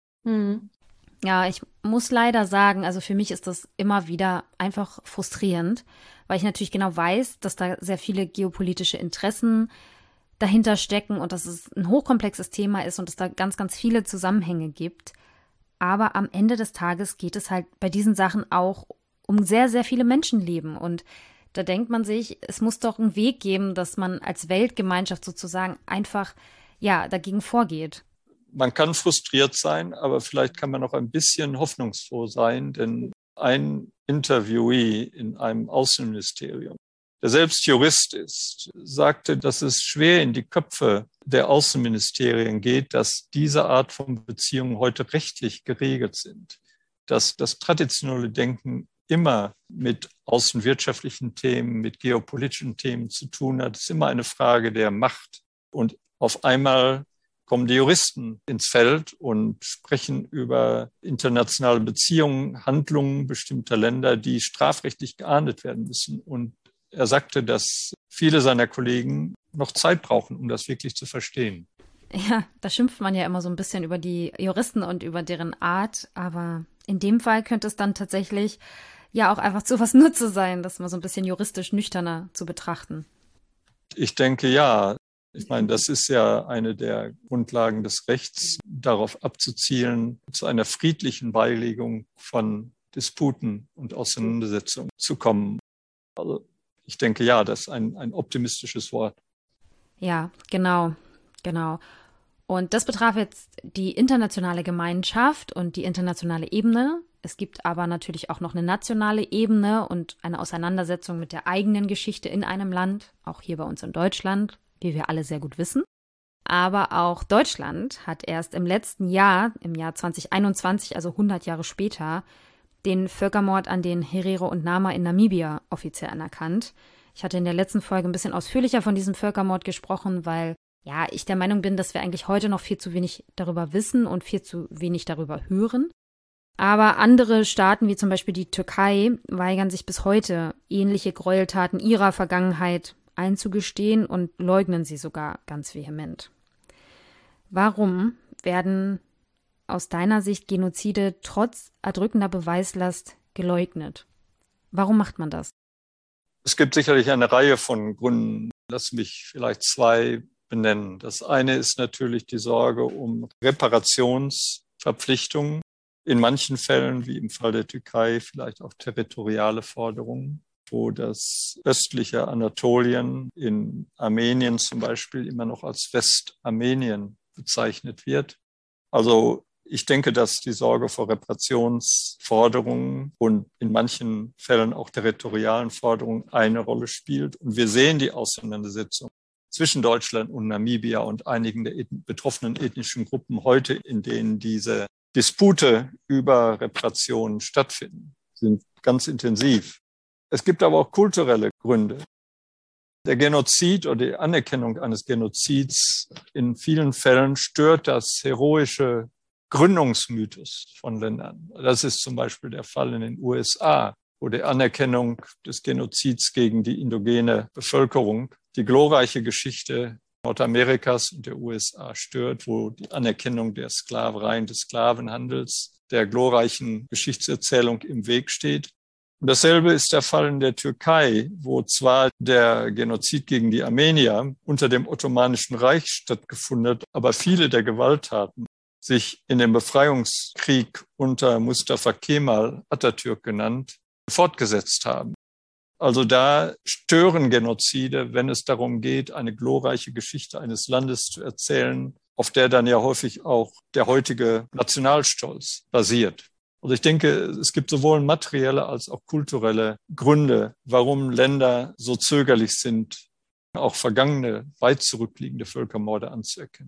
Ja, ich muss leider sagen, also für mich ist das immer wieder einfach frustrierend, weil ich natürlich genau weiß, dass da sehr viele geopolitische Interessen dahinter stecken und dass es ein hochkomplexes Thema ist und es da ganz, ganz viele Zusammenhänge gibt. Aber am Ende des Tages geht es halt bei diesen Sachen auch um sehr, sehr viele Menschenleben. Und da denkt man sich, es muss doch einen Weg geben, dass man als Weltgemeinschaft sozusagen einfach, ja, dagegen vorgeht. Man kann frustriert sein, aber vielleicht kann man auch ein bisschen hoffnungsfroh sein, denn ein Interviewee in einem Außenministerium, der selbst Jurist ist, sagte, dass es schwer in die Köpfe der Außenministerien geht, dass diese Art von Beziehungen heute rechtlich geregelt sind, dass das traditionelle Denken immer mit außenwirtschaftlichen Themen, mit geopolitischen Themen zu tun hat. Es ist immer eine Frage der Macht. Und auf einmal kommen die Juristen ins Feld und sprechen über internationale Beziehungen, Handlungen bestimmter Länder, die strafrechtlich geahndet werden müssen. Und er sagte, dass viele seiner Kollegen noch Zeit brauchen, um das wirklich zu verstehen. Ja, da schimpft man ja immer so ein bisschen über die Juristen und über deren Art, aber in dem Fall könnte es dann tatsächlich ja auch einfach zu was Nutze sein, das mal so ein bisschen juristisch nüchterner zu betrachten. Ich denke, ja. Ich meine, das ist ja eine der Grundlagen des Rechts, darauf abzuzielen, zu einer friedlichen Beilegung von Disputen und Auseinandersetzungen zu kommen. Also ich denke, ja, das ist ein optimistisches Wort. Ja, genau. Und das betraf jetzt die internationale Gemeinschaft und die internationale Ebene. Es gibt aber natürlich auch noch eine nationale Ebene und eine Auseinandersetzung mit der eigenen Geschichte in einem Land, auch hier bei uns in Deutschland, wie wir alle sehr gut wissen. Aber auch Deutschland hat erst im letzten Jahr, im Jahr 2021, also 100 Jahre später, den Völkermord an den Herero und Nama in Namibia offiziell anerkannt. Ich hatte in der letzten Folge ein bisschen ausführlicher von diesem Völkermord gesprochen, weil ja, ich der Meinung bin, dass wir eigentlich heute noch viel zu wenig darüber wissen und viel zu wenig darüber hören. Aber andere Staaten, wie zum Beispiel die Türkei, weigern sich bis heute, ähnliche Gräueltaten ihrer Vergangenheit einzugestehen und leugnen sie sogar ganz vehement. Warum werden aus deiner Sicht Genozide trotz erdrückender Beweislast geleugnet? Warum macht man das? Es gibt sicherlich eine Reihe von Gründen. Lass mich vielleicht zwei benennen. Das eine ist natürlich die Sorge um Reparationsverpflichtungen. In manchen Fällen, wie im Fall der Türkei, vielleicht auch territoriale Forderungen, wo das östliche Anatolien in Armenien zum Beispiel immer noch als Westarmenien bezeichnet wird. Also ich denke, dass die Sorge vor Reparationsforderungen und in manchen Fällen auch territorialen Forderungen eine Rolle spielt. Und wir sehen die Auseinandersetzung zwischen Deutschland und Namibia und einigen der betroffenen ethnischen Gruppen heute, in denen diese Dispute über Reparationen stattfinden, sind ganz intensiv. Es gibt aber auch kulturelle Gründe. Der Genozid oder die Anerkennung eines Genozids in vielen Fällen stört das heroische Gründungsmythos von Ländern. Das ist zum Beispiel der Fall in den USA, wo die Anerkennung des Genozids gegen die indigene Bevölkerung die glorreiche Geschichte Nordamerikas und der USA stört, wo die Anerkennung der Sklaverei und des Sklavenhandels der glorreichen Geschichtserzählung im Weg steht. Und dasselbe ist der Fall in der Türkei, wo zwar der Genozid gegen die Armenier unter dem Ottomanischen Reich stattgefunden hat, aber viele der Gewalttaten sich in dem Befreiungskrieg unter Mustafa Kemal, Atatürk genannt, fortgesetzt haben. Also da stören Genozide, wenn es darum geht, eine glorreiche Geschichte eines Landes zu erzählen, auf der dann ja häufig auch der heutige Nationalstolz basiert. Also ich denke, es gibt sowohl materielle als auch kulturelle Gründe, warum Länder so zögerlich sind, auch vergangene, weit zurückliegende Völkermorde anzuerkennen.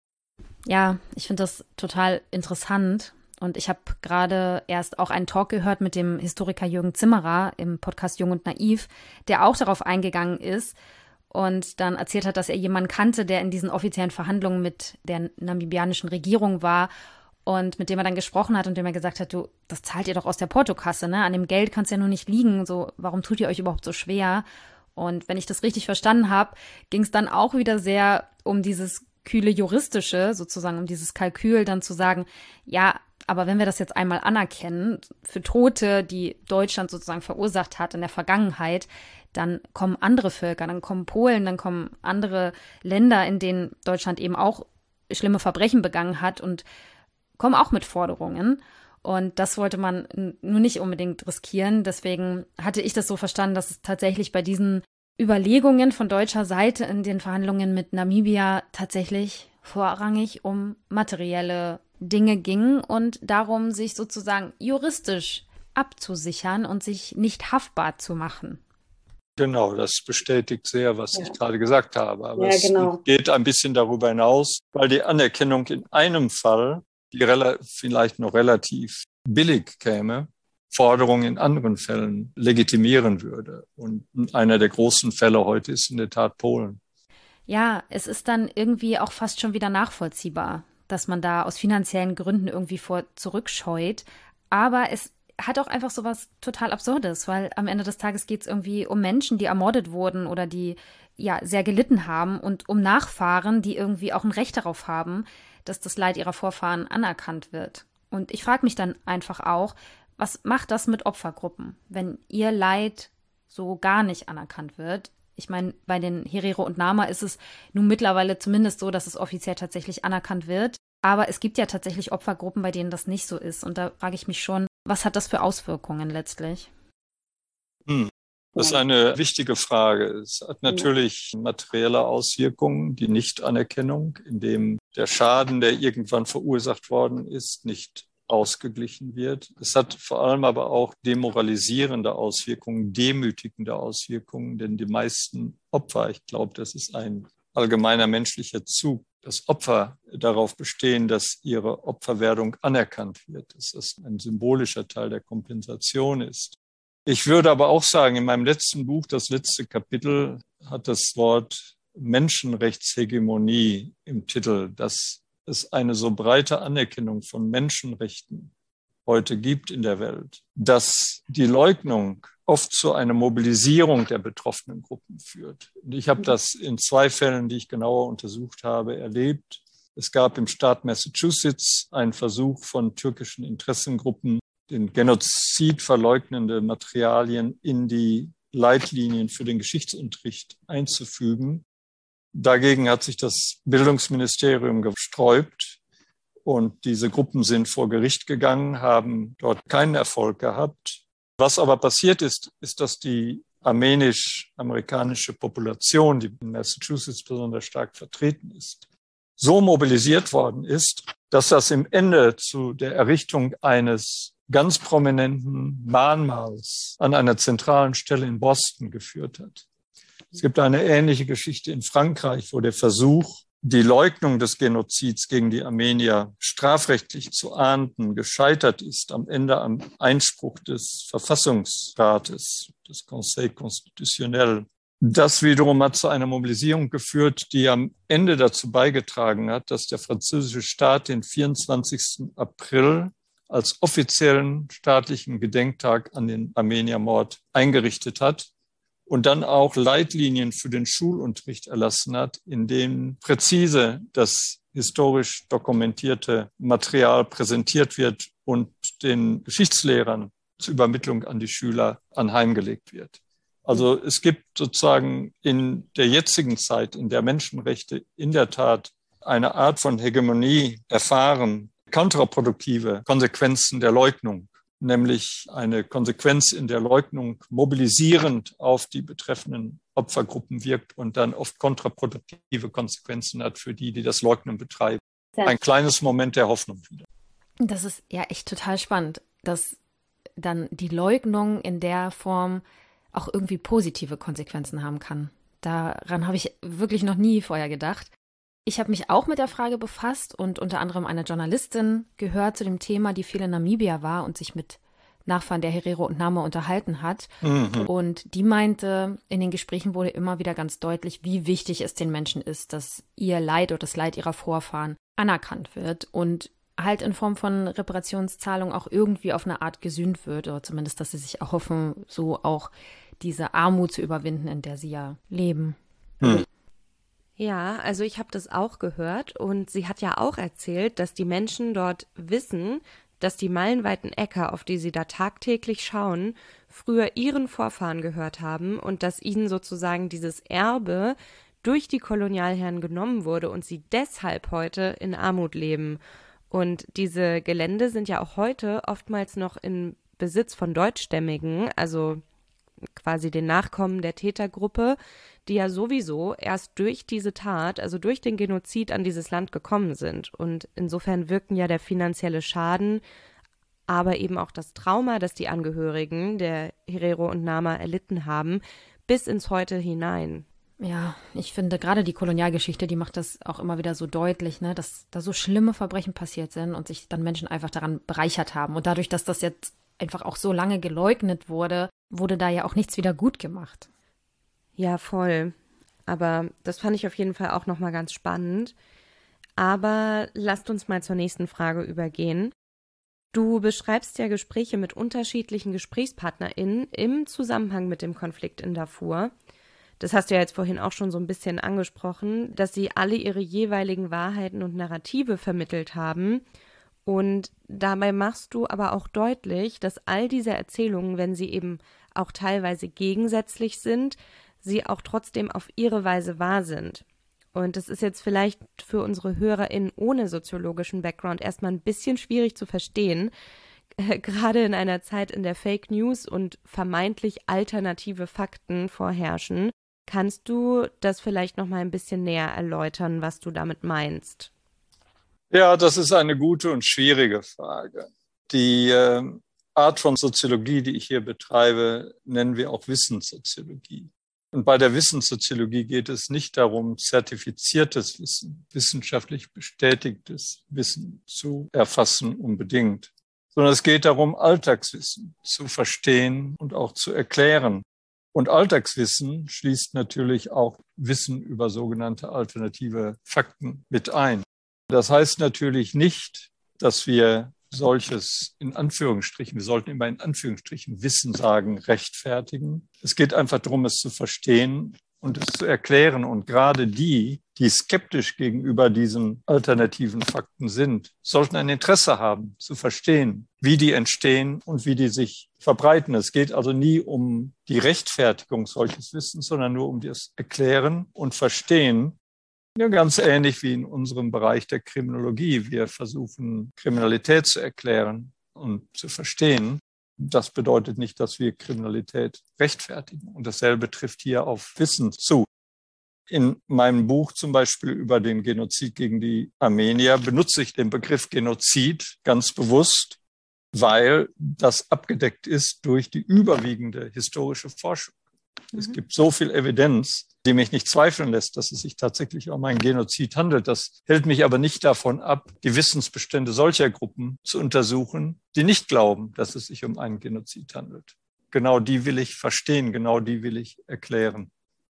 Ja, ich finde das total interessant. Und ich habe gerade erst auch einen Talk gehört mit dem Historiker Jürgen Zimmerer im Podcast Jung und Naiv, der auch darauf eingegangen ist und dann erzählt hat, dass er jemanden kannte, der in diesen offiziellen Verhandlungen mit der namibianischen Regierung war und mit dem er dann gesprochen hat und dem er gesagt hat, du, das zahlt ihr doch aus der Portokasse, ne? An dem Geld kann es ja nur nicht liegen, so, warum tut ihr euch überhaupt so schwer? Und wenn ich das richtig verstanden habe, ging es dann auch wieder sehr um dieses kühle juristische, sozusagen um dieses Kalkül, dann zu sagen, ja, aber wenn wir das jetzt einmal anerkennen, für Tote, die Deutschland sozusagen verursacht hat in der Vergangenheit, dann kommen andere Völker, dann kommen Polen, dann kommen andere Länder, in denen Deutschland eben auch schlimme Verbrechen begangen hat und kommen auch mit Forderungen. Und das wollte man nur nicht unbedingt riskieren. Deswegen hatte ich das so verstanden, dass es tatsächlich bei diesen Überlegungen von deutscher Seite in den Verhandlungen mit Namibia tatsächlich vorrangig um materielle Dinge ging und darum, sich sozusagen juristisch abzusichern und sich nicht haftbar zu machen. Genau, das bestätigt sehr, was ich gerade gesagt habe. Aber es geht ein bisschen darüber hinaus, weil die Anerkennung in einem Fall, die vielleicht noch relativ billig käme, Forderungen in anderen Fällen legitimieren würde. Und einer der großen Fälle heute ist in der Tat Polen. Ja, es ist dann irgendwie auch fast schon wieder nachvollziehbar, dass man da aus finanziellen Gründen irgendwie vor zurückscheut. Aber es hat auch einfach so was total Absurdes, weil am Ende des Tages geht es irgendwie um Menschen, die ermordet wurden oder die ja sehr gelitten haben und um Nachfahren, die irgendwie auch ein Recht darauf haben, dass das Leid ihrer Vorfahren anerkannt wird. Und ich frage mich dann einfach auch, was macht das mit Opfergruppen, wenn ihr Leid so gar nicht anerkannt wird? Ich meine, bei den Herero und Nama ist es nun mittlerweile zumindest so, dass es offiziell tatsächlich anerkannt wird. Aber es gibt ja tatsächlich Opfergruppen, bei denen das nicht so ist. Und da frage ich mich schon, was hat das für Auswirkungen letztlich? Das ist eine wichtige Frage. Es hat natürlich materielle Auswirkungen, die Nichtanerkennung, indem der Schaden, der irgendwann verursacht worden ist, nicht ausgeglichen wird. Es hat vor allem aber auch demoralisierende Auswirkungen, demütigende Auswirkungen, denn die meisten Opfer, ich glaube, das ist ein allgemeiner menschlicher Zug, dass Opfer darauf bestehen, dass ihre Opferwerdung anerkannt wird, dass das ein symbolischer Teil der Kompensation ist. Ich würde aber auch sagen, in meinem letzten Buch, das letzte Kapitel, hat das Wort Menschenrechtshegemonie im Titel, dass es eine so breite Anerkennung von Menschenrechten heute gibt in der Welt, dass die Leugnung oft zu einer Mobilisierung der betroffenen Gruppen führt. Und ich habe das in 2 Fällen, die ich genauer untersucht habe, erlebt. Es gab im Staat Massachusetts einen Versuch von türkischen Interessengruppen, den Genozid verleugnende Materialien in die Leitlinien für den Geschichtsunterricht einzufügen. Dagegen hat sich das Bildungsministerium gesträubt und diese Gruppen sind vor Gericht gegangen, haben dort keinen Erfolg gehabt. Was aber passiert ist, ist, dass die armenisch-amerikanische Population, die in Massachusetts besonders stark vertreten ist, so mobilisiert worden ist, dass das im Ende zu der Errichtung eines ganz prominenten Mahnmals an einer zentralen Stelle in Boston geführt hat. Es gibt eine ähnliche Geschichte in Frankreich, wo der Versuch, die Leugnung des Genozids gegen die Armenier strafrechtlich zu ahnden, gescheitert ist am Ende am Einspruch des Verfassungsrates, des Conseil Constitutionnel. Das wiederum hat zu einer Mobilisierung geführt, die am Ende dazu beigetragen hat, dass der französische Staat den 24. April als offiziellen staatlichen Gedenktag an den Armeniermord eingerichtet hat und dann auch Leitlinien für den Schulunterricht erlassen hat, in denen präzise das historisch dokumentierte Material präsentiert wird und den Geschichtslehrern zur Übermittlung an die Schüler anheimgelegt wird. Also es gibt sozusagen in der jetzigen Zeit, in der Menschenrechte in der Tat eine Art von Hegemonie erfahren, kontraproduktive Konsequenzen der Leugnung, nämlich eine Konsequenz in der Leugnung mobilisierend auf die betreffenden Opfergruppen wirkt und dann oft kontraproduktive Konsequenzen hat für die, die das Leugnen betreiben. Ein kleines Moment der Hoffnung wieder. Das ist ja echt total spannend, dass dann die Leugnung in der Form auch irgendwie positive Konsequenzen haben kann. Daran habe ich wirklich noch nie vorher gedacht. Ich habe mich auch mit der Frage befasst und unter anderem eine Journalistin gehört zu dem Thema, die viel in Namibia war und sich mit Nachfahren der Herero und Nama unterhalten hat. Und die meinte, in den Gesprächen wurde immer wieder ganz deutlich, wie wichtig es den Menschen ist, dass ihr Leid oder das Leid ihrer Vorfahren anerkannt wird und halt in Form von Reparationszahlung auch irgendwie auf eine Art gesühnt wird, oder zumindest, dass sie sich erhoffen, so auch diese Armut zu überwinden, in der sie ja leben. Ja, also ich habe das auch gehört und sie hat ja auch erzählt, dass die Menschen dort wissen, dass die meilenweiten Äcker, auf die sie da tagtäglich schauen, früher ihren Vorfahren gehört haben und dass ihnen sozusagen dieses Erbe durch die Kolonialherren genommen wurde und sie deshalb heute in Armut leben. Und diese Gelände sind ja auch heute oftmals noch in Besitz von Deutschstämmigen, also quasi den Nachkommen der Tätergruppe, die ja sowieso erst durch diese Tat, also durch den Genozid an dieses Land gekommen sind. Und insofern wirken ja der finanzielle Schaden, aber eben auch das Trauma, das die Angehörigen der Herero und Nama erlitten haben, bis ins Heute hinein. Ja, ich finde gerade die Kolonialgeschichte, die macht das auch immer wieder so deutlich, ne, dass da so schlimme Verbrechen passiert sind und sich dann Menschen einfach daran bereichert haben. Und dadurch, dass das jetzt einfach auch so lange geleugnet wurde, wurde da ja auch nichts wieder gut gemacht. Ja, voll. Aber das fand ich auf jeden Fall auch nochmal ganz spannend. Aber lasst uns mal zur nächsten Frage übergehen. Du beschreibst ja Gespräche mit unterschiedlichen GesprächspartnerInnen im Zusammenhang mit dem Konflikt in Darfur. Das hast du ja jetzt vorhin auch schon so ein bisschen angesprochen, dass sie alle ihre jeweiligen Wahrheiten und Narrative vermittelt haben. Und dabei machst du aber auch deutlich, dass all diese Erzählungen, wenn sie eben auch teilweise gegensätzlich sind, sie auch trotzdem auf ihre Weise wahr sind. Und das ist jetzt vielleicht für unsere HörerInnen ohne soziologischen Background erstmal ein bisschen schwierig zu verstehen, gerade in einer Zeit, in der Fake News und vermeintlich alternative Fakten vorherrschen. Kannst du das vielleicht noch mal ein bisschen näher erläutern, was du damit meinst? Ja, das ist eine gute und schwierige Frage. Die Art von Soziologie, die ich hier betreibe, nennen wir auch Wissenssoziologie. Und bei der Wissenssoziologie geht es nicht darum, zertifiziertes Wissen, wissenschaftlich bestätigtes Wissen zu erfassen unbedingt, sondern es geht darum, Alltagswissen zu verstehen und auch zu erklären. Und Alltagswissen schließt natürlich auch Wissen über sogenannte alternative Fakten mit ein. Das heißt natürlich nicht, dass wir solches in Anführungsstrichen, wir sollten immer in Anführungsstrichen Wissen sagen, rechtfertigen. Es geht einfach darum, es zu verstehen und es zu erklären. Und gerade die skeptisch gegenüber diesen alternativen Fakten sind, sollten ein Interesse haben, zu verstehen, wie die entstehen und wie die sich verbreiten. Es geht also nie um die Rechtfertigung solches Wissens, sondern nur um das Erklären und Verstehen. Ja, ganz ähnlich wie in unserem Bereich der Kriminologie. Wir versuchen, Kriminalität zu erklären und zu verstehen. Das bedeutet nicht, dass wir Kriminalität rechtfertigen. Und dasselbe trifft hier auf Wissen zu. In meinem Buch zum Beispiel über den Genozid gegen die Armenier benutze ich den Begriff Genozid ganz bewusst, weil das abgedeckt ist durch die überwiegende historische Forschung. Es gibt so viel Evidenz, die mich nicht zweifeln lässt, dass es sich tatsächlich um einen Genozid handelt. Das hält mich aber nicht davon ab, die Wissensbestände solcher Gruppen zu untersuchen, die nicht glauben, dass es sich um einen Genozid handelt. Genau die will ich verstehen, genau die will ich erklären.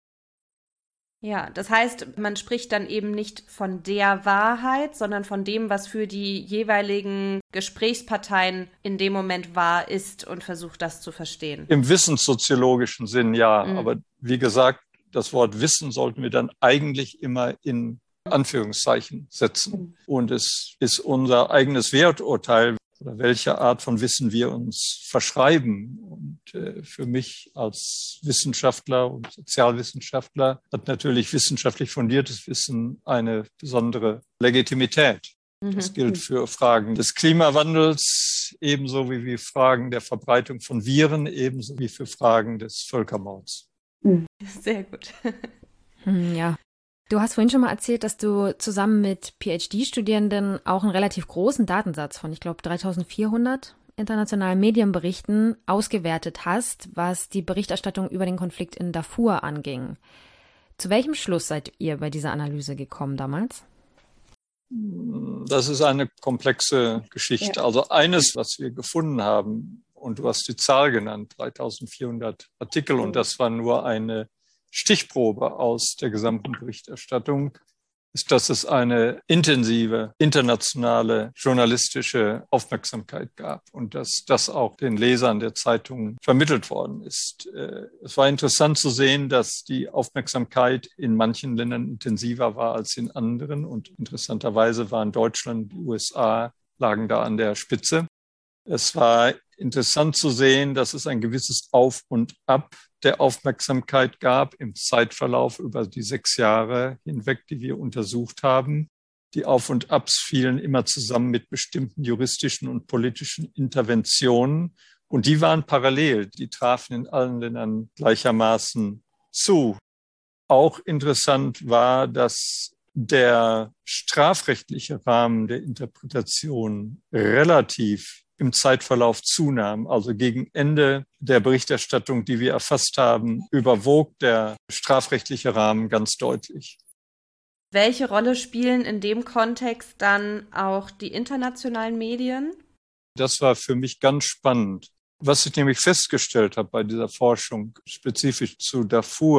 Ja, das heißt, man spricht dann eben nicht von der Wahrheit, sondern von dem, was für die jeweiligen Gesprächsparteien in dem Moment wahr ist und versucht, das zu verstehen. Im wissenssoziologischen Sinn ja, aber wie gesagt, das Wort Wissen sollten wir dann eigentlich immer in Anführungszeichen setzen. Und es ist unser eigenes Werturteil, oder welche Art von Wissen wir uns verschreiben. Und für mich als Wissenschaftler und Sozialwissenschaftler hat natürlich wissenschaftlich fundiertes Wissen eine besondere Legitimität. Das gilt für Fragen des Klimawandels, ebenso wie für Fragen der Verbreitung von Viren, ebenso wie für Fragen des Völkermords. Sehr gut. Ja. Du hast vorhin schon mal erzählt, dass du zusammen mit PhD-Studierenden auch einen relativ großen Datensatz von, ich glaube, 3400 internationalen Medienberichten ausgewertet hast, was die Berichterstattung über den Konflikt in Darfur anging. Zu welchem Schluss seid ihr bei dieser Analyse gekommen damals? Das ist eine komplexe Geschichte. Ja. Also eines, was wir gefunden haben, und du hast die Zahl genannt, 3400 Artikel, und das war nur eine Stichprobe aus der gesamten Berichterstattung, ist, dass es eine intensive internationale journalistische Aufmerksamkeit gab und dass das auch den Lesern der Zeitungen vermittelt worden ist. Es war interessant zu sehen, dass die Aufmerksamkeit in manchen Ländern intensiver war als in anderen und interessanterweise waren Deutschland, die USA lagen da an der Spitze. Es war interessant zu sehen, dass es ein gewisses Auf und Ab der Aufmerksamkeit gab im Zeitverlauf über die 6 Jahre hinweg, die wir untersucht haben. Die Auf und Abs fielen immer zusammen mit bestimmten juristischen und politischen Interventionen. Und die waren parallel, die trafen in allen Ländern gleichermaßen zu. Auch interessant war, dass der strafrechtliche Rahmen der Interpretation relativ im Zeitverlauf zunahm. Also gegen Ende der Berichterstattung, die wir erfasst haben, überwog der strafrechtliche Rahmen ganz deutlich. Welche Rolle spielen in dem Kontext dann auch die internationalen Medien? Das war für mich ganz spannend. Was ich nämlich festgestellt habe bei dieser Forschung, spezifisch zu Darfur,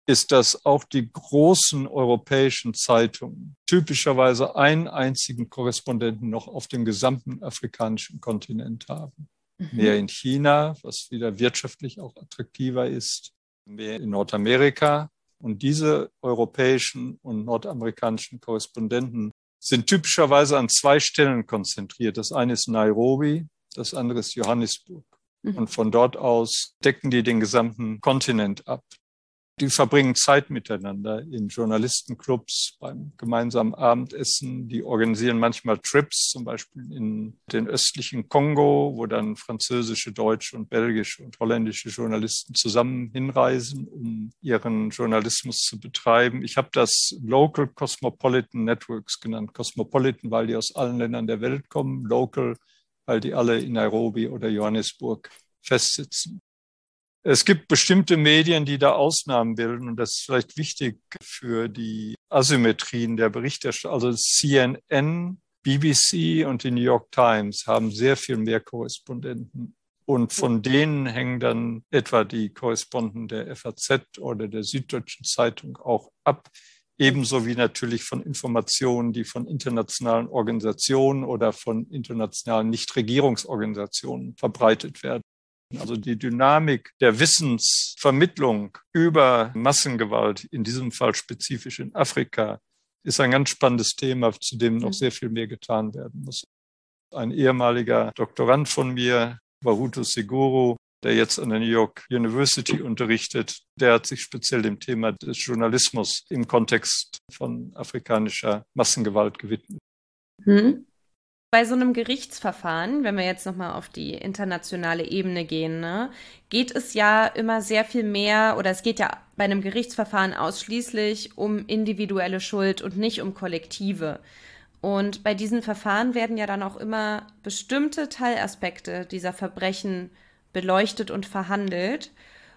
ist, dass auch die großen europäischen Zeitungen typischerweise einen einzigen Korrespondenten noch auf dem gesamten afrikanischen Kontinent haben. Mehr in China, was wieder wirtschaftlich auch attraktiver ist, mehr in Nordamerika. Und diese europäischen und nordamerikanischen Korrespondenten sind typischerweise an 2 Stellen konzentriert. Das eine ist Nairobi, das andere ist Johannesburg. Und von dort aus decken die den gesamten Kontinent ab. Die verbringen Zeit miteinander in Journalistenclubs, beim gemeinsamen Abendessen. Die organisieren manchmal Trips, zum Beispiel in den östlichen Kongo, wo dann französische, deutsche und belgische und holländische Journalisten zusammen hinreisen, um ihren Journalismus zu betreiben. Ich habe das Local Cosmopolitan Networks genannt. Cosmopolitan, weil die aus allen Ländern der Welt kommen. Local, weil die alle in Nairobi oder Johannesburg festsitzen. Es gibt bestimmte Medien, die da Ausnahmen bilden, und das ist vielleicht wichtig für die Asymmetrien der Berichterstattung. Also CNN, BBC und die New York Times haben sehr viel mehr Korrespondenten. Und von denen hängen dann etwa die Korrespondenten der FAZ oder der Süddeutschen Zeitung auch ab. Ebenso wie natürlich von Informationen, die von internationalen Organisationen oder von internationalen Nichtregierungsorganisationen verbreitet werden. Also die Dynamik der Wissensvermittlung über Massengewalt, in diesem Fall spezifisch in Afrika, ist ein ganz spannendes Thema, zu dem noch sehr viel mehr getan werden muss. Ein ehemaliger Doktorand von mir, Baruto Seguro, der jetzt an der New York University unterrichtet, der hat sich speziell dem Thema des Journalismus im Kontext von afrikanischer Massengewalt gewidmet. Bei so einem Gerichtsverfahren, wenn wir jetzt nochmal auf die internationale Ebene gehen, ne, geht es ja immer sehr viel mehr, oder es geht ja bei einem Gerichtsverfahren ausschließlich um individuelle Schuld und nicht um kollektive. Und bei diesen Verfahren werden ja dann auch immer bestimmte Teilaspekte dieser Verbrechen beleuchtet und verhandelt.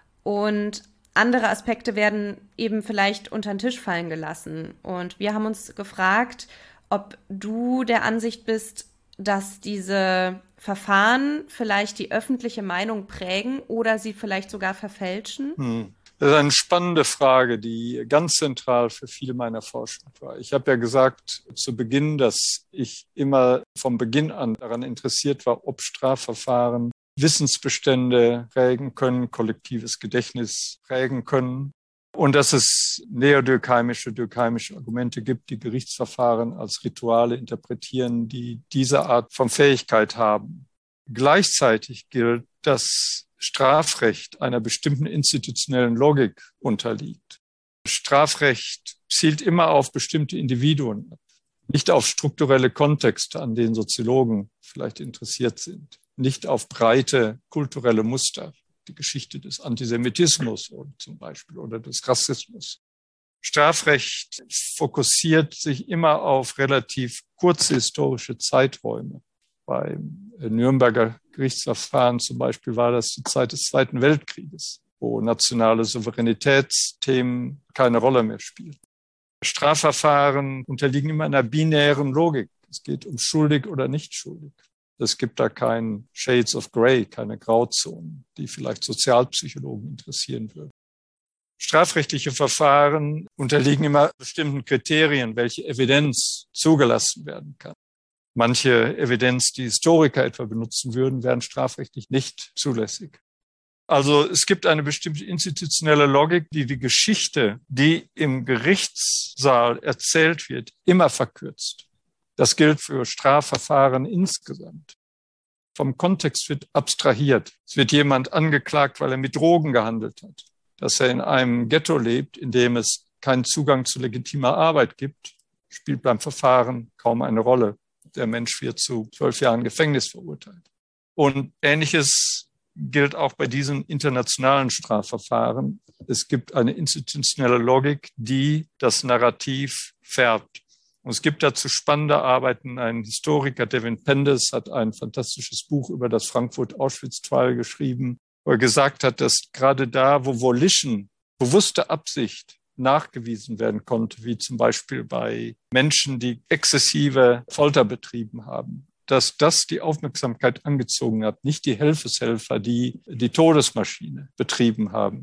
Und andere Aspekte werden eben vielleicht unter den Tisch fallen gelassen. Und wir haben uns gefragt, ob du der Ansicht bist, dass diese Verfahren vielleicht die öffentliche Meinung prägen oder sie vielleicht sogar verfälschen? Das ist eine spannende Frage, die ganz zentral für viele meiner Forschung war. Ich habe ja gesagt zu Beginn, dass ich immer vom Beginn an daran interessiert war, ob Strafverfahren Wissensbestände prägen können, kollektives Gedächtnis prägen können. Und dass es neodurkheimische Argumente gibt, die Gerichtsverfahren als Rituale interpretieren, die diese Art von Fähigkeit haben. Gleichzeitig gilt, dass Strafrecht einer bestimmten institutionellen Logik unterliegt. Strafrecht zielt immer auf bestimmte Individuen ab, nicht auf strukturelle Kontexte, an denen Soziologen vielleicht interessiert sind, nicht auf breite kulturelle Muster. Die Geschichte des Antisemitismus zum Beispiel oder des Rassismus. Strafrecht fokussiert sich immer auf relativ kurze historische Zeiträume. Beim Nürnberger Gerichtsverfahren zum Beispiel war das die Zeit des Zweiten Weltkrieges, wo nationale Souveränitätsthemen keine Rolle mehr spielen. Strafverfahren unterliegen immer einer binären Logik. Es geht um schuldig oder nicht schuldig. Es gibt da kein Shades of Grey, keine Grauzonen, die vielleicht Sozialpsychologen interessieren würden. Strafrechtliche Verfahren unterliegen immer bestimmten Kriterien, welche Evidenz zugelassen werden kann. Manche Evidenz, die Historiker etwa benutzen würden, wären strafrechtlich nicht zulässig. Also es gibt eine bestimmte institutionelle Logik, die die Geschichte, die im Gerichtssaal erzählt wird, immer verkürzt. Das gilt für Strafverfahren insgesamt. Vom Kontext wird abstrahiert. Es wird jemand angeklagt, weil er mit Drogen gehandelt hat. Dass er in einem Ghetto lebt, in dem es keinen Zugang zu legitimer Arbeit gibt, spielt beim Verfahren kaum eine Rolle. Der Mensch wird zu 12 Jahren Gefängnis verurteilt. Und Ähnliches gilt auch bei diesen internationalen Strafverfahren. Es gibt eine institutionelle Logik, die das Narrativ färbt. Und es gibt dazu spannende Arbeiten. Ein Historiker, Devin Pendes, hat ein fantastisches Buch über das Frankfurt-Auschwitz-Trial geschrieben, wo er gesagt hat, dass gerade da, wo Volition, bewusste Absicht, nachgewiesen werden konnte, wie zum Beispiel bei Menschen, die exzessive Folter betrieben haben, dass das die Aufmerksamkeit angezogen hat, nicht die Helfershelfer, die die Todesmaschine betrieben haben.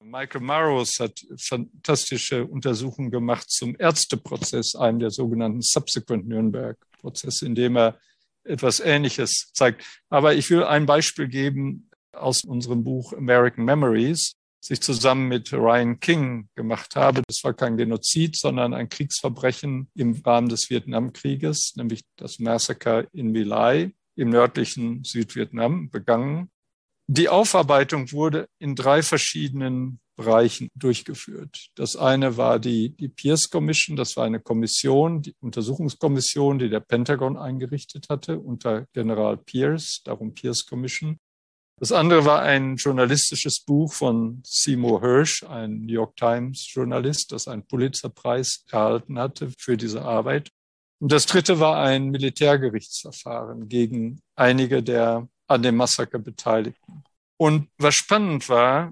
Michael Maros hat fantastische Untersuchungen gemacht zum Ärzteprozess, einem der sogenannten Subsequent Nürnberg-Prozesse, in dem er etwas Ähnliches zeigt. Aber ich will ein Beispiel geben aus unserem Buch American Memories, das ich zusammen mit Ryan King gemacht habe. Das war kein Genozid, sondern ein Kriegsverbrechen im Rahmen des Vietnamkrieges, nämlich das Massaker in My Lai im nördlichen Südvietnam begangen. Die Aufarbeitung wurde in 3 verschiedenen Bereichen durchgeführt. Das eine war die Pierce Commission, das war eine Kommission, die Untersuchungskommission, die der Pentagon eingerichtet hatte unter General Pierce, darum Pierce Commission. Das andere war ein journalistisches Buch von Seymour Hersh, ein New York Times Journalist, das einen Pulitzerpreis erhalten hatte für diese Arbeit. Und das dritte war ein Militärgerichtsverfahren gegen einige der an dem Massaker Beteiligten. Und was spannend war,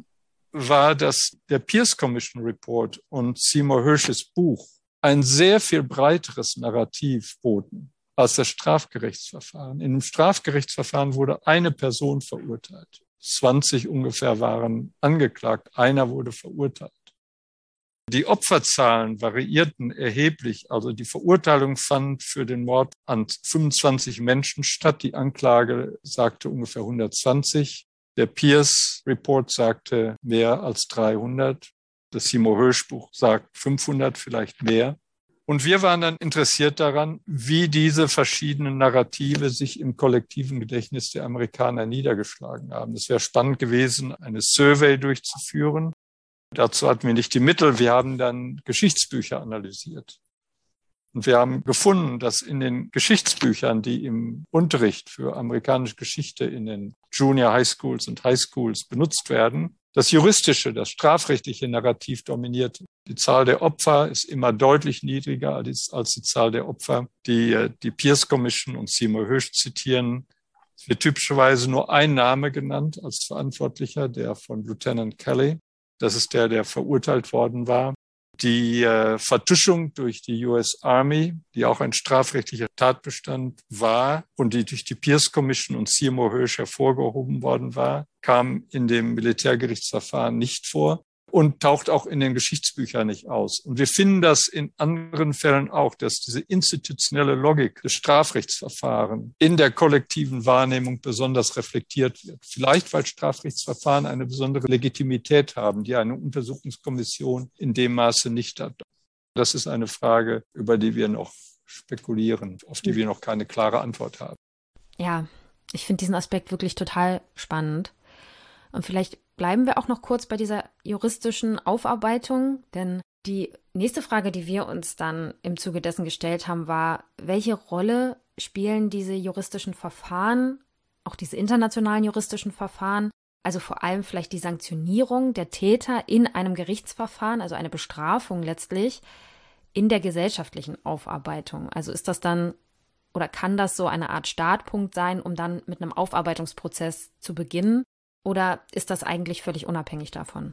dass der Pierce Commission Report und Seymour Hershes Buch ein sehr viel breiteres Narrativ boten als das Strafgerichtsverfahren. In dem Strafgerichtsverfahren wurde eine Person verurteilt. 20 ungefähr waren angeklagt, einer wurde verurteilt. Die Opferzahlen variierten erheblich. Also die Verurteilung fand für den Mord an 25 Menschen statt. Die Anklage sagte ungefähr 120. Der Pierce Report sagte mehr als 300. Das Seymour Hersh Buch sagt 500, vielleicht mehr. Und wir waren dann interessiert daran, wie diese verschiedenen Narrative sich im kollektiven Gedächtnis der Amerikaner niedergeschlagen haben. Es wäre spannend gewesen, eine Survey durchzuführen. Dazu hatten wir nicht die Mittel. Wir haben dann Geschichtsbücher analysiert. Und wir haben gefunden, dass in den Geschichtsbüchern, die im Unterricht für amerikanische Geschichte in den Junior High Schools und High Schools benutzt werden, das juristische, das strafrechtliche Narrativ dominiert. Die Zahl der Opfer ist immer deutlich niedriger als die Zahl der Opfer, die Pierce Commission und Seymour Hersh zitieren. Es wird typischerweise nur ein Name genannt als Verantwortlicher, der von Lieutenant Kelly. Das ist der verurteilt worden war. Die Vertuschung durch die US Army, die auch ein strafrechtlicher Tatbestand war und die durch die Pierce Commission und Seymour Hersh hervorgehoben worden war, kam in dem Militärgerichtsverfahren nicht vor und taucht auch in den Geschichtsbüchern nicht aus. Und wir finden das in anderen Fällen auch, dass diese institutionelle Logik des Strafrechtsverfahrens in der kollektiven Wahrnehmung besonders reflektiert wird. Vielleicht, weil Strafrechtsverfahren eine besondere Legitimität haben, die eine Untersuchungskommission in dem Maße nicht hat. Das ist eine Frage, über die wir noch spekulieren, auf die wir noch keine klare Antwort haben. Ja, ich finde diesen Aspekt wirklich total spannend. Und vielleicht bleiben wir auch noch kurz bei dieser juristischen Aufarbeitung, denn die nächste Frage, die wir uns dann im Zuge dessen gestellt haben, war, welche Rolle spielen diese juristischen Verfahren, auch diese internationalen juristischen Verfahren, also vor allem vielleicht die Sanktionierung der Täter in einem Gerichtsverfahren, also eine Bestrafung letztlich, in der gesellschaftlichen Aufarbeitung? Also ist das dann oder kann das so eine Art Startpunkt sein, um dann mit einem Aufarbeitungsprozess zu beginnen? Oder ist das eigentlich völlig unabhängig davon?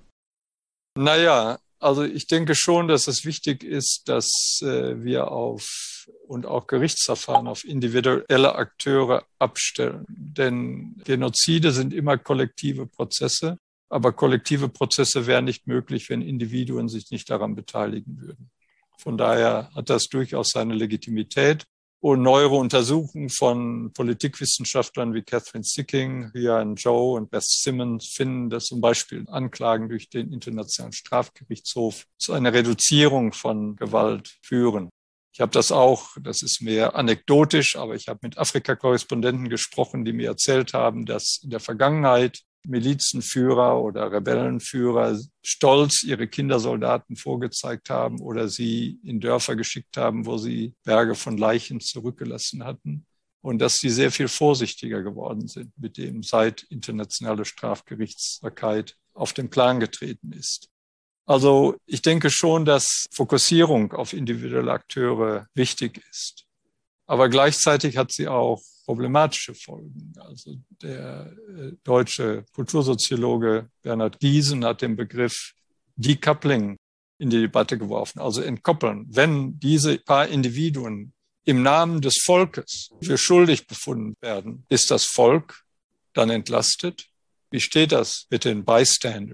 Naja, also ich denke schon, dass es wichtig ist, dass wir und auch Gerichtsverfahren auf individuelle Akteure abstellen. Denn Genozide sind immer kollektive Prozesse, aber kollektive Prozesse wären nicht möglich, wenn Individuen sich nicht daran beteiligen würden. Von daher hat das durchaus seine Legitimität. Und neuere Untersuchungen von Politikwissenschaftlern wie Catherine Sicking, Ryan Joe und Beth Simmons finden, dass zum Beispiel Anklagen durch den Internationalen Strafgerichtshof zu einer Reduzierung von Gewalt führen. Ich habe das ist mehr anekdotisch, aber ich habe mit Afrika-Korrespondenten gesprochen, die mir erzählt haben, dass in der Vergangenheit Milizenführer oder Rebellenführer stolz ihre Kindersoldaten vorgezeigt haben oder sie in Dörfer geschickt haben, wo sie Berge von Leichen zurückgelassen hatten. Und dass sie sehr viel vorsichtiger geworden sind mit dem, seit internationale Strafgerichtsbarkeit auf den Plan getreten ist. Also ich denke schon, dass Fokussierung auf individuelle Akteure wichtig ist. Aber gleichzeitig hat sie auch problematische Folgen. Also der deutsche Kultursoziologe Bernhard Giesen hat den Begriff Decoupling in die Debatte geworfen, also entkoppeln. Wenn diese paar Individuen im Namen des Volkes für schuldig befunden werden, ist das Volk dann entlastet? Wie steht das mit den Bystanders?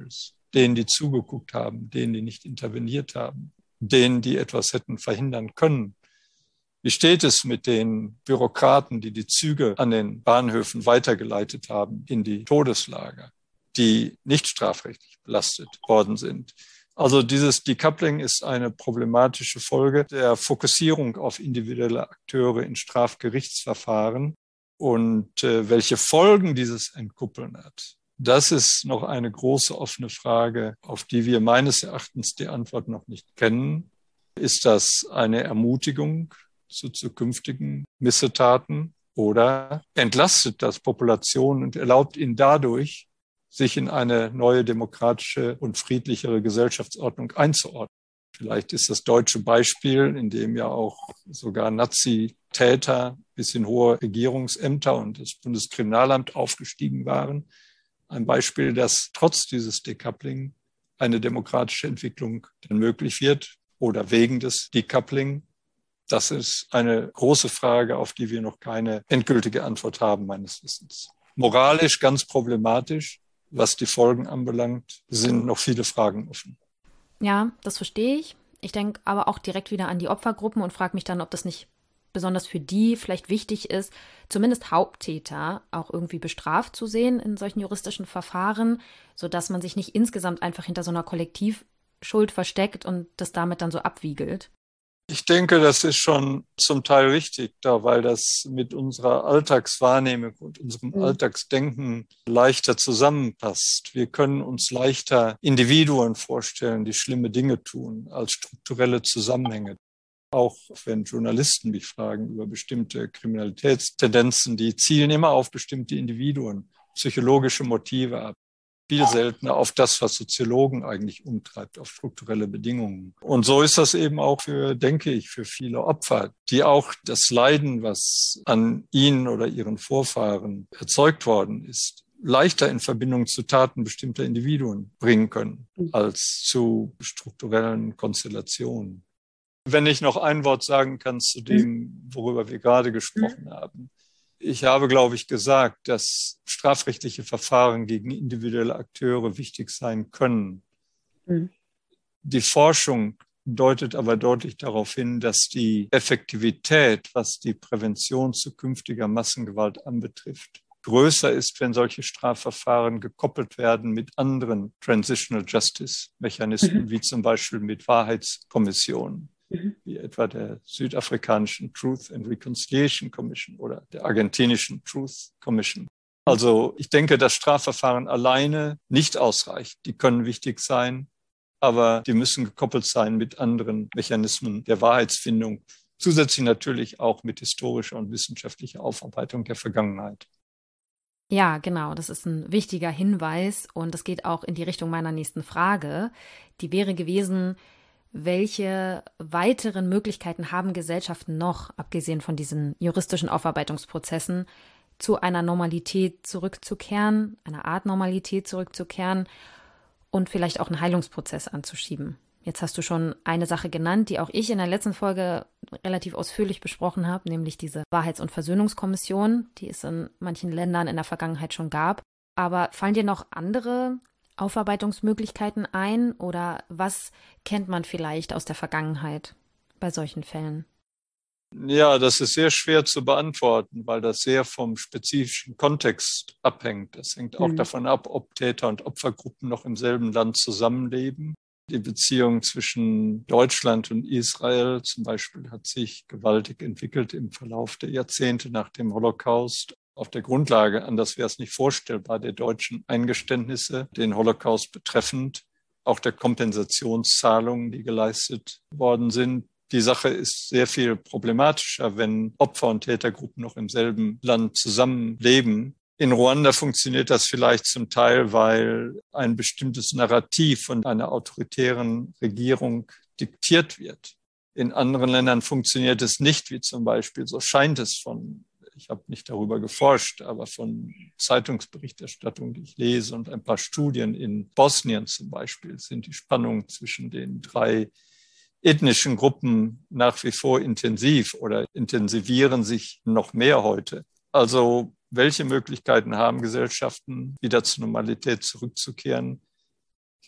denen, die zugeguckt haben, denen, die nicht interveniert haben, denen, die etwas hätten verhindern können? Wie steht es mit den Bürokraten, die die Züge an den Bahnhöfen weitergeleitet haben in die Todeslager, die nicht strafrechtlich belastet worden sind? Also dieses Decoupling ist eine problematische Folge der Fokussierung auf individuelle Akteure in Strafgerichtsverfahren. Und welche Folgen dieses Entkuppeln hat, das ist noch eine große offene Frage, auf die wir meines Erachtens die Antwort noch nicht kennen. Ist das eine Ermutigung zu zukünftigen Missetaten oder entlastet das Populationen und erlaubt ihnen dadurch, sich in eine neue demokratische und friedlichere Gesellschaftsordnung einzuordnen? Vielleicht ist das deutsche Beispiel, in dem ja auch sogar Nazi-Täter bis in hohe Regierungsämter und das Bundeskriminalamt aufgestiegen waren, ein Beispiel, dass trotz dieses Decoupling eine demokratische Entwicklung dann möglich wird oder wegen des Decoupling. Das ist eine große Frage, auf die wir noch keine endgültige Antwort haben, meines Wissens. Moralisch ganz problematisch, was die Folgen anbelangt, sind noch viele Fragen offen. Ja, das verstehe ich. Ich denke aber auch direkt wieder an die Opfergruppen und frage mich dann, ob das nicht besonders für die vielleicht wichtig ist, zumindest Haupttäter auch irgendwie bestraft zu sehen in solchen juristischen Verfahren, sodass man sich nicht insgesamt einfach hinter so einer Kollektivschuld versteckt und das damit dann so abwiegelt. Ich denke, das ist schon zum Teil wichtig, da weil das mit unserer Alltagswahrnehmung und unserem Alltagsdenken leichter zusammenpasst. Wir können uns leichter Individuen vorstellen, die schlimme Dinge tun, als strukturelle Zusammenhänge. Auch wenn Journalisten mich fragen über bestimmte Kriminalitätstendenzen, die zielen immer auf bestimmte Individuen, psychologische Motive ab. Viel seltener auf das, was Soziologen eigentlich umtreibt, auf strukturelle Bedingungen. Und so ist das eben auch denke ich, für viele Opfer, die auch das Leiden, was an ihnen oder ihren Vorfahren erzeugt worden ist, leichter in Verbindung zu Taten bestimmter Individuen bringen können, als zu strukturellen Konstellationen. Wenn ich noch ein Wort sagen kann zu dem, worüber wir gerade gesprochen haben. Ich habe, glaube ich, gesagt, dass strafrechtliche Verfahren gegen individuelle Akteure wichtig sein können. Die Forschung deutet aber deutlich darauf hin, dass die Effektivität, was die Prävention zukünftiger Massengewalt anbetrifft, größer ist, wenn solche Strafverfahren gekoppelt werden mit anderen Transitional Justice Mechanismen, wie zum Beispiel mit Wahrheitskommissionen, wie etwa der südafrikanischen Truth and Reconciliation Commission oder der argentinischen Truth Commission. Also ich denke, dass Strafverfahren alleine nicht ausreicht. Die können wichtig sein, aber die müssen gekoppelt sein mit anderen Mechanismen der Wahrheitsfindung, zusätzlich natürlich auch mit historischer und wissenschaftlicher Aufarbeitung der Vergangenheit. Ja, genau, das ist ein wichtiger Hinweis und das geht auch in die Richtung meiner nächsten Frage. Die wäre gewesen, welche weiteren Möglichkeiten haben Gesellschaften noch, abgesehen von diesen juristischen Aufarbeitungsprozessen, zu einer Normalität zurückzukehren, einer Art Normalität zurückzukehren und vielleicht auch einen Heilungsprozess anzuschieben? Jetzt hast du schon eine Sache genannt, die auch ich in der letzten Folge relativ ausführlich besprochen habe, nämlich diese Wahrheits- und Versöhnungskommission, die es in manchen Ländern in der Vergangenheit schon gab. Aber fallen dir noch andere Aufarbeitungsmöglichkeiten ein oder was kennt man vielleicht aus der Vergangenheit bei solchen Fällen? Ja, das ist sehr schwer zu beantworten, weil das sehr vom spezifischen Kontext abhängt. Das hängt auch davon ab, ob Täter- und Opfergruppen noch im selben Land zusammenleben. Die Beziehung zwischen Deutschland und Israel zum Beispiel hat sich gewaltig entwickelt im Verlauf der Jahrzehnte nach dem Holocaust. Auf der Grundlage, anders wäre es nicht vorstellbar, der deutschen Eingeständnisse, den Holocaust betreffend, auch der Kompensationszahlungen, die geleistet worden sind. Die Sache ist sehr viel problematischer, wenn Opfer- und Tätergruppen noch im selben Land zusammenleben. In Ruanda funktioniert das vielleicht zum Teil, weil ein bestimmtes Narrativ von einer autoritären Regierung diktiert wird. In anderen Ländern funktioniert es nicht, wie zum Beispiel, so scheint es ich habe nicht darüber geforscht, aber von Zeitungsberichterstattung, die ich lese und ein paar Studien in Bosnien zum Beispiel, sind die Spannungen zwischen den 3 ethnischen Gruppen nach wie vor intensiv oder intensivieren sich noch mehr heute. Also welche Möglichkeiten haben Gesellschaften, wieder zur Normalität zurückzukehren? Ich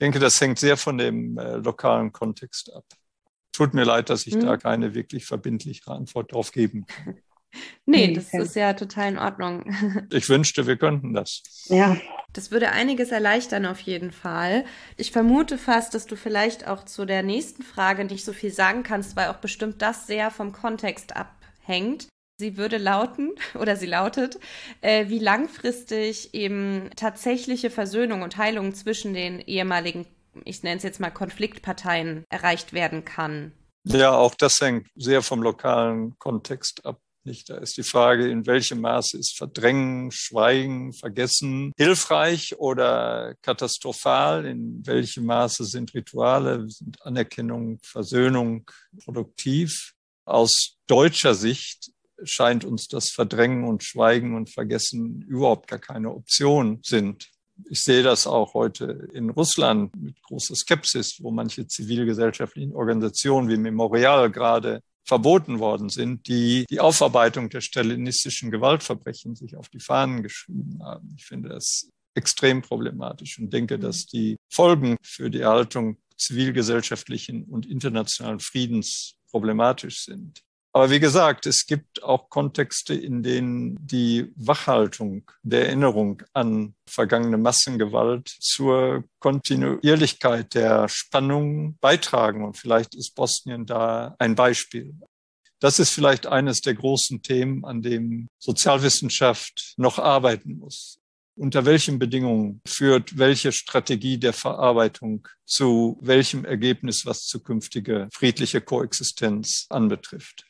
denke, das hängt sehr von dem lokalen Kontext ab. Tut mir leid, dass ich da keine wirklich verbindliche Antwort drauf geben kann. Nee, das ist ja total in Ordnung. Ich wünschte, wir könnten das. Ja. Das würde einiges erleichtern auf jeden Fall. Ich vermute fast, dass du vielleicht auch zu der nächsten Frage nicht so viel sagen kannst, weil auch bestimmt das sehr vom Kontext abhängt. Sie würde lauten, oder sie lautet, wie langfristig eben tatsächliche Versöhnung und Heilung zwischen den ehemaligen, ich nenne es jetzt mal Konfliktparteien, erreicht werden kann. Ja, auch das hängt sehr vom lokalen Kontext ab. Nicht? Da ist die Frage, in welchem Maße ist Verdrängen, Schweigen, Vergessen hilfreich oder katastrophal? In welchem Maße sind Rituale, sind Anerkennung, Versöhnung produktiv? Aus deutscher Sicht scheint uns das Verdrängen und Schweigen und Vergessen überhaupt gar keine Option sind. Ich sehe das auch heute in Russland mit großer Skepsis, wo manche zivilgesellschaftlichen Organisationen wie Memorial gerade verboten worden sind, die die Aufarbeitung der stalinistischen Gewaltverbrechen sich auf die Fahnen geschrieben haben. Ich finde das extrem problematisch und denke, dass die Folgen für die Erhaltung zivilgesellschaftlichen und internationalen Friedens problematisch sind. Aber wie gesagt, es gibt auch Kontexte, in denen die Wachhaltung der Erinnerung an vergangene Massengewalt zur Kontinuierlichkeit der Spannungen beitragen. Und vielleicht ist Bosnien da ein Beispiel. Das ist vielleicht eines der großen Themen, an dem Sozialwissenschaft noch arbeiten muss. Unter welchen Bedingungen führt welche Strategie der Verarbeitung zu welchem Ergebnis, was zukünftige friedliche Koexistenz anbetrifft?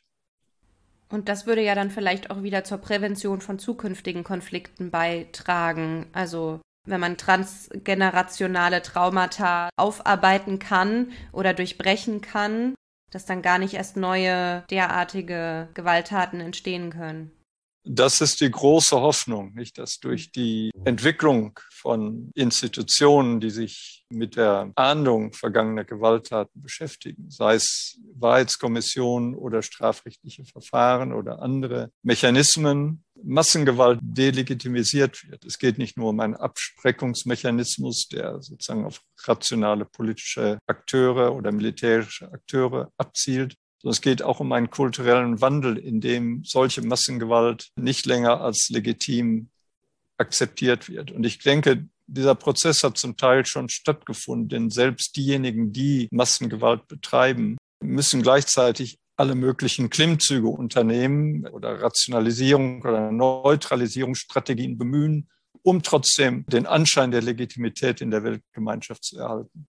Und das würde ja dann vielleicht auch wieder zur Prävention von zukünftigen Konflikten beitragen. Also wenn man transgenerationale Traumata aufarbeiten kann oder durchbrechen kann, dass dann gar nicht erst neue derartige Gewalttaten entstehen können. Das ist die große Hoffnung, nicht, dass durch die Entwicklung von Institutionen, die sich mit der Ahndung vergangener Gewalttaten beschäftigen, sei es Wahrheitskommissionen oder strafrechtliche Verfahren oder andere Mechanismen, Massengewalt delegitimisiert wird. Es geht nicht nur um einen Abschreckungsmechanismus, der sozusagen auf rationale politische Akteure oder militärische Akteure abzielt, sondern es geht auch um einen kulturellen Wandel, in dem solche Massengewalt nicht länger als legitim akzeptiert wird. Und ich denke, dieser Prozess hat zum Teil schon stattgefunden, denn selbst diejenigen, die Massengewalt betreiben, müssen gleichzeitig alle möglichen Klimmzüge unternehmen oder Rationalisierung oder Neutralisierungsstrategien bemühen, um trotzdem den Anschein der Legitimität in der Weltgemeinschaft zu erhalten.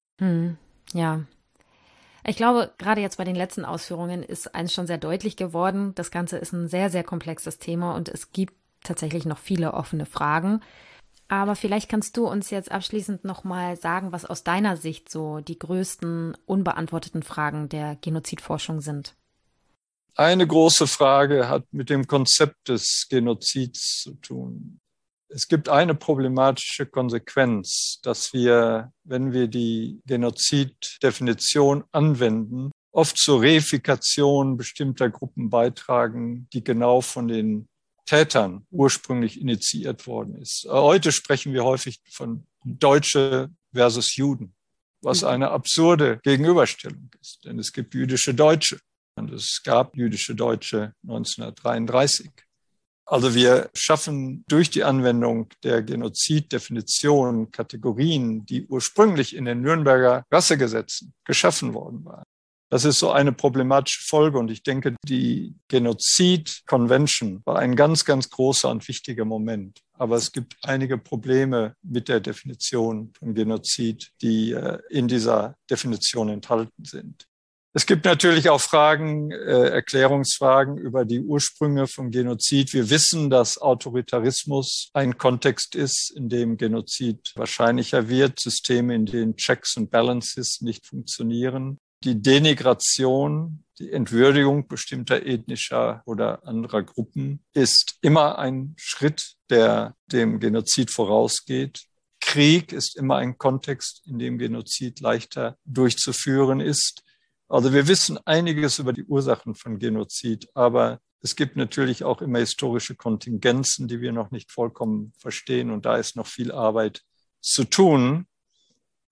Ja. Ich glaube, gerade jetzt bei den letzten Ausführungen ist eins schon sehr deutlich geworden. Das Ganze ist ein sehr, sehr komplexes Thema und es gibt tatsächlich noch viele offene Fragen. Aber vielleicht kannst du uns jetzt abschließend nochmal sagen, was aus deiner Sicht so die größten unbeantworteten Fragen der Genozidforschung sind. Eine große Frage hat mit dem Konzept des Genozids zu tun. Es gibt eine problematische Konsequenz, dass wir, wenn wir die Genoziddefinition anwenden, oft zur Reifikation bestimmter Gruppen beitragen, die genau von den Tätern ursprünglich initiiert worden ist. Heute sprechen wir häufig von Deutsche versus Juden, was eine absurde Gegenüberstellung ist, denn es gibt jüdische Deutsche und es gab jüdische Deutsche 1933. Also wir schaffen durch die Anwendung der Genoziddefinition Kategorien, die ursprünglich in den Nürnberger Rassegesetzen geschaffen worden waren. Das ist so eine problematische Folge und ich denke, die Genozid-Convention war ein ganz, ganz großer und wichtiger Moment. Aber es gibt einige Probleme mit der Definition von Genozid, die in dieser Definition enthalten sind. Es gibt natürlich auch Fragen, Erklärungsfragen über die Ursprünge von Genozid. Wir wissen, dass Autoritarismus ein Kontext ist, in dem Genozid wahrscheinlicher wird, Systeme, in denen Checks and Balances nicht funktionieren. Die Denigration, die Entwürdigung bestimmter ethnischer oder anderer Gruppen ist immer ein Schritt, der dem Genozid vorausgeht. Krieg ist immer ein Kontext, in dem Genozid leichter durchzuführen ist. Also wir wissen einiges über die Ursachen von Genozid, aber es gibt natürlich auch immer historische Kontingenzen, die wir noch nicht vollkommen verstehen und da ist noch viel Arbeit zu tun.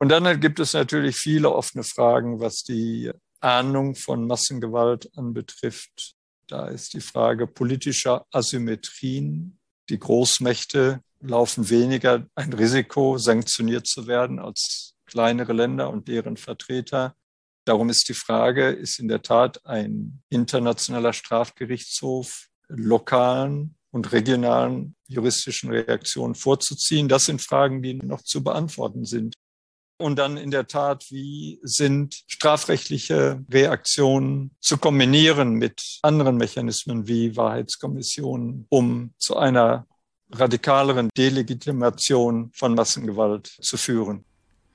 Und dann gibt es natürlich viele offene Fragen, was die Ahndung von Massengewalt anbetrifft. Da ist die Frage politischer Asymmetrien. Die Großmächte laufen weniger ein Risiko, sanktioniert zu werden, als kleinere Länder und deren Vertreter. Darum ist die Frage, ist in der Tat ein internationaler Strafgerichtshof lokalen und regionalen juristischen Reaktionen vorzuziehen? Das sind Fragen, die noch zu beantworten sind. Und dann in der Tat, wie sind strafrechtliche Reaktionen zu kombinieren mit anderen Mechanismen wie Wahrheitskommissionen, um zu einer radikaleren Delegitimation von Massengewalt zu führen?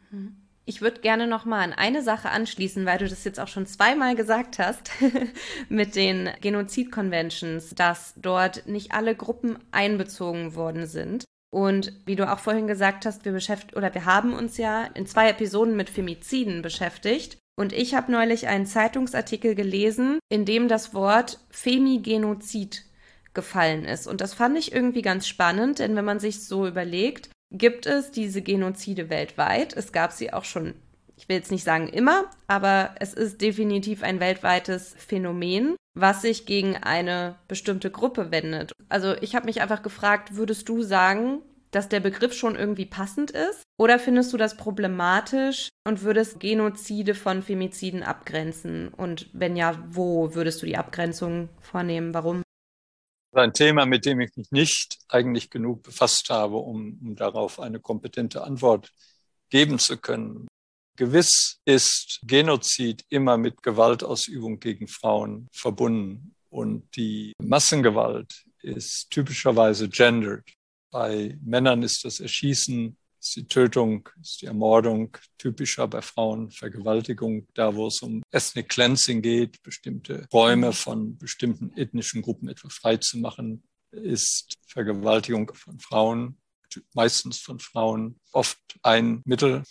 Ich würde gerne noch mal an eine Sache anschließen, weil du das jetzt auch schon zweimal gesagt hast, mit den Genozid-Conventions, dass dort nicht alle Gruppen einbezogen worden sind. Und wie du auch vorhin gesagt hast, wir haben uns ja in 2 Episoden mit Femiziden beschäftigt. Und ich habe neulich einen Zeitungsartikel gelesen, in dem das Wort Femigenozid gefallen ist. Und das fand ich irgendwie ganz spannend, denn wenn man sich so überlegt, gibt es diese Genozide weltweit. Es gab sie auch schon, ich will jetzt nicht sagen immer, aber es ist definitiv ein weltweites Phänomen, was sich gegen eine bestimmte Gruppe wendet. Also ich habe mich einfach gefragt, würdest du sagen, dass der Begriff schon irgendwie passend ist? Oder findest du das problematisch und würdest Genozide von Femiziden abgrenzen? Und wenn ja, wo würdest du die Abgrenzung vornehmen? Warum? Ein Thema, mit dem ich mich nicht eigentlich genug befasst habe, um darauf eine kompetente Antwort geben zu können. Gewiss ist Genozid immer mit Gewaltausübung gegen Frauen verbunden. Und die Massengewalt ist typischerweise gendered. Bei Männern ist das Erschießen, ist die Tötung, ist die Ermordung, typischer bei Frauen Vergewaltigung, da wo es um Ethnic Cleansing geht, bestimmte Räume von bestimmten ethnischen Gruppen etwa frei zu machen, ist Vergewaltigung von Frauen, meistens von Frauen, oft ein Mittel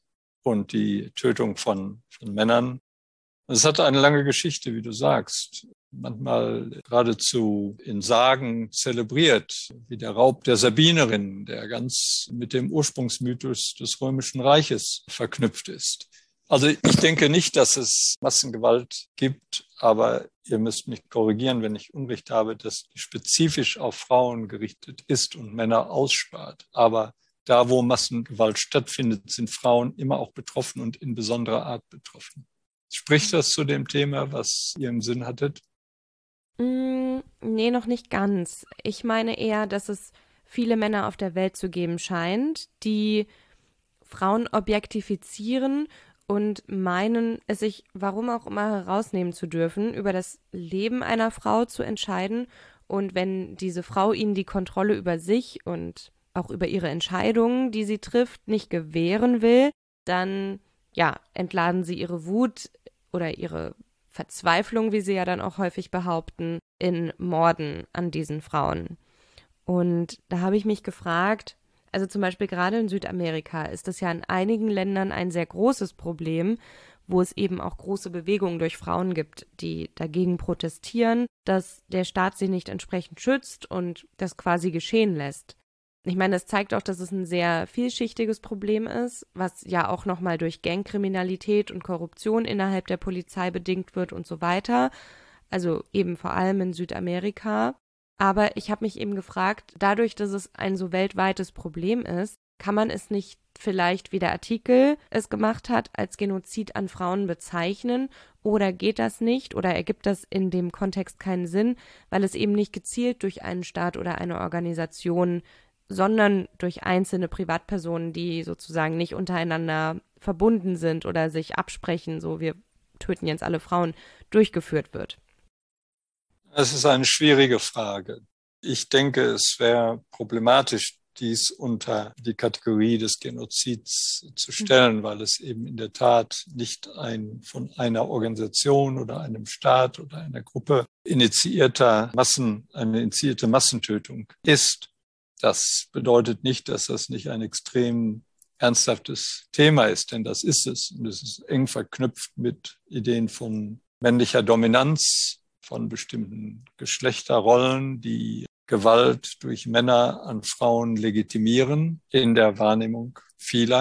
und die Tötung von Männern. Es hat eine lange Geschichte, wie du sagst. Manchmal geradezu in Sagen zelebriert, wie der Raub der Sabinerinnen, der ganz mit dem Ursprungsmythos des Römischen Reiches verknüpft ist. Also ich denke nicht, dass es Massengewalt gibt, aber ihr müsst mich korrigieren, wenn ich Unrecht habe, dass die spezifisch auf Frauen gerichtet ist und Männer ausspart. Aber da, wo Massengewalt stattfindet, sind Frauen immer auch betroffen und in besonderer Art betroffen. Spricht das zu dem Thema, was ihr im Sinn hattet? Nee, noch nicht ganz. Ich meine eher, dass es viele Männer auf der Welt zu geben scheint, die Frauen objektifizieren und meinen, es sich warum auch immer herausnehmen zu dürfen, über das Leben einer Frau zu entscheiden. Und wenn diese Frau ihnen die Kontrolle über sich und auch über ihre Entscheidungen, die sie trifft, nicht gewähren will, dann ja, entladen sie ihre Wut oder ihre Verzweiflung, wie sie ja dann auch häufig behaupten, in Morden an diesen Frauen. Und da habe ich mich gefragt, also zum Beispiel gerade in Südamerika ist das ja in einigen Ländern ein sehr großes Problem, wo es eben auch große Bewegungen durch Frauen gibt, die dagegen protestieren, dass der Staat sie nicht entsprechend schützt und das quasi geschehen lässt. Ich meine, das zeigt auch, dass es ein sehr vielschichtiges Problem ist, was ja auch nochmal durch Gangkriminalität und Korruption innerhalb der Polizei bedingt wird und so weiter. Also eben vor allem in Südamerika. Aber ich habe mich eben gefragt, dadurch, dass es ein so weltweites Problem ist, kann man es nicht vielleicht, wie der Artikel es gemacht hat, als Genozid an Frauen bezeichnen? Oder geht das nicht? Oder ergibt das in dem Kontext keinen Sinn, weil es eben nicht gezielt durch einen Staat oder eine Organisation, sondern durch einzelne Privatpersonen, die sozusagen nicht untereinander verbunden sind oder sich absprechen, so wir töten jetzt alle Frauen, durchgeführt wird? Es ist eine schwierige Frage. Ich denke, es wäre problematisch, dies unter die Kategorie des Genozids zu stellen, weil es eben in der Tat nicht ein von einer Organisation oder einem Staat oder einer Gruppe eine initiierte Massentötung ist. Das bedeutet nicht, dass das nicht ein extrem ernsthaftes Thema ist, denn das ist es. Und es ist eng verknüpft mit Ideen von männlicher Dominanz, von bestimmten Geschlechterrollen, die Gewalt durch Männer an Frauen legitimieren in der Wahrnehmung vieler.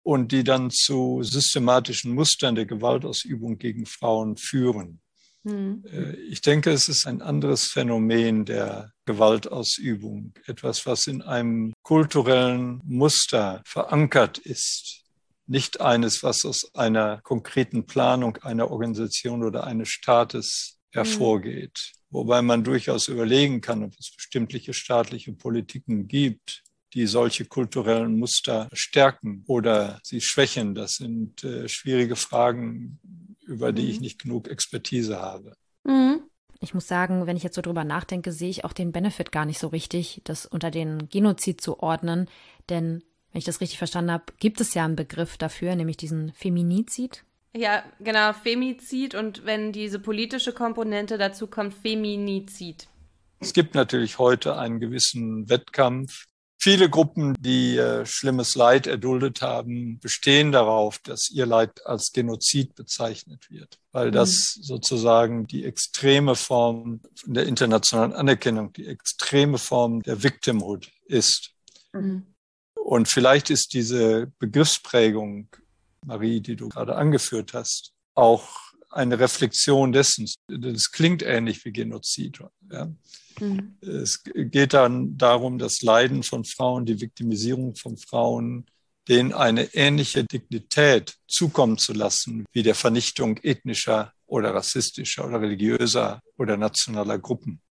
und die dann zu systematischen Mustern der Gewaltausübung gegen Frauen führen. Ich denke, es ist ein anderes Phänomen der Gewaltausübung, etwas, was in einem kulturellen Muster verankert ist, nicht eines, was aus einer konkreten Planung einer Organisation oder eines Staates hervorgeht. Wobei man durchaus überlegen kann, ob es bestimmte staatliche Politiken gibt, die solche kulturellen Muster stärken oder sie schwächen. Das sind schwierige Fragen, über die ich nicht genug Expertise habe. Ich muss sagen, wenn ich jetzt so drüber nachdenke, sehe ich auch den Benefit gar nicht so richtig, das unter den Genozid zu ordnen. Denn, wenn ich das richtig verstanden habe, gibt es ja einen Begriff dafür, nämlich diesen Feminizid. Ja, genau, Femizid, und wenn diese politische Komponente dazu kommt, Feminizid. Es gibt natürlich heute einen gewissen Wettkampf. Viele Gruppen, die schlimmes Leid erduldet haben, bestehen darauf, dass ihr Leid als Genozid bezeichnet wird, weil das sozusagen die extreme Form der internationalen Anerkennung, die extreme Form der Victimhood ist. Und vielleicht ist diese Begriffsprägung, Marie, die du gerade angeführt hast, auch eine Reflexion dessen. Das klingt ähnlich wie Genozid. Ja? Es geht dann darum, das Leiden von Frauen, die Viktimisierung von Frauen, denen eine ähnliche Dignität zukommen zu lassen, wie der Vernichtung ethnischer oder rassistischer oder religiöser oder nationaler Gruppen.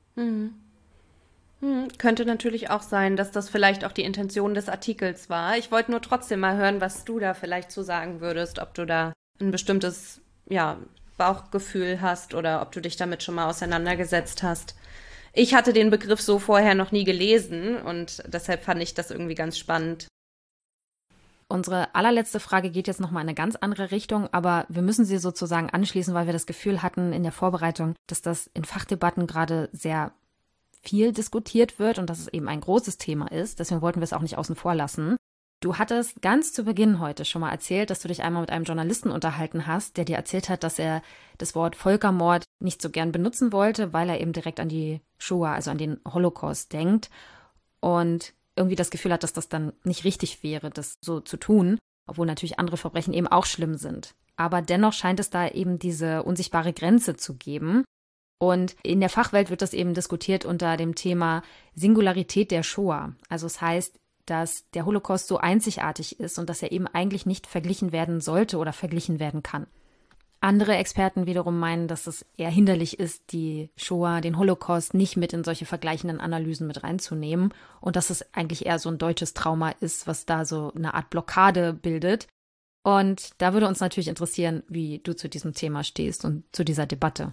Könnte natürlich auch sein, dass das vielleicht auch die Intention des Artikels war. Ich wollte nur trotzdem mal hören, was du da vielleicht zu sagen würdest, ob du da ein bestimmtes Bauchgefühl hast oder ob du dich damit schon mal auseinandergesetzt hast. Ich hatte den Begriff so vorher noch nie gelesen und deshalb fand ich das irgendwie ganz spannend. Unsere allerletzte Frage geht jetzt nochmal in eine ganz andere Richtung, aber wir müssen sie sozusagen anschließen, weil wir das Gefühl hatten in der Vorbereitung, dass das in Fachdebatten gerade sehr viel diskutiert wird und dass es eben ein großes Thema ist. Deswegen wollten wir es auch nicht außen vor lassen. Du hattest ganz zu Beginn heute schon mal erzählt, dass du dich einmal mit einem Journalisten unterhalten hast, der dir erzählt hat, dass er das Wort Völkermord nicht so gern benutzen wollte, weil er eben direkt an die Shoah, also an den Holocaust denkt und irgendwie das Gefühl hat, dass das dann nicht richtig wäre, das so zu tun, obwohl natürlich andere Verbrechen eben auch schlimm sind. Aber dennoch scheint es da eben diese unsichtbare Grenze zu geben. Und in der Fachwelt wird das eben diskutiert unter dem Thema Singularität der Shoah. Also es heißt, dass der Holocaust so einzigartig ist und dass er eben eigentlich nicht verglichen werden sollte oder verglichen werden kann. Andere Experten wiederum meinen, dass es eher hinderlich ist, die Shoah, den Holocaust nicht mit in solche vergleichenden Analysen mit reinzunehmen und dass es eigentlich eher so ein deutsches Trauma ist, was da so eine Art Blockade bildet. Und da würde uns natürlich interessieren, wie du zu diesem Thema stehst und zu dieser Debatte.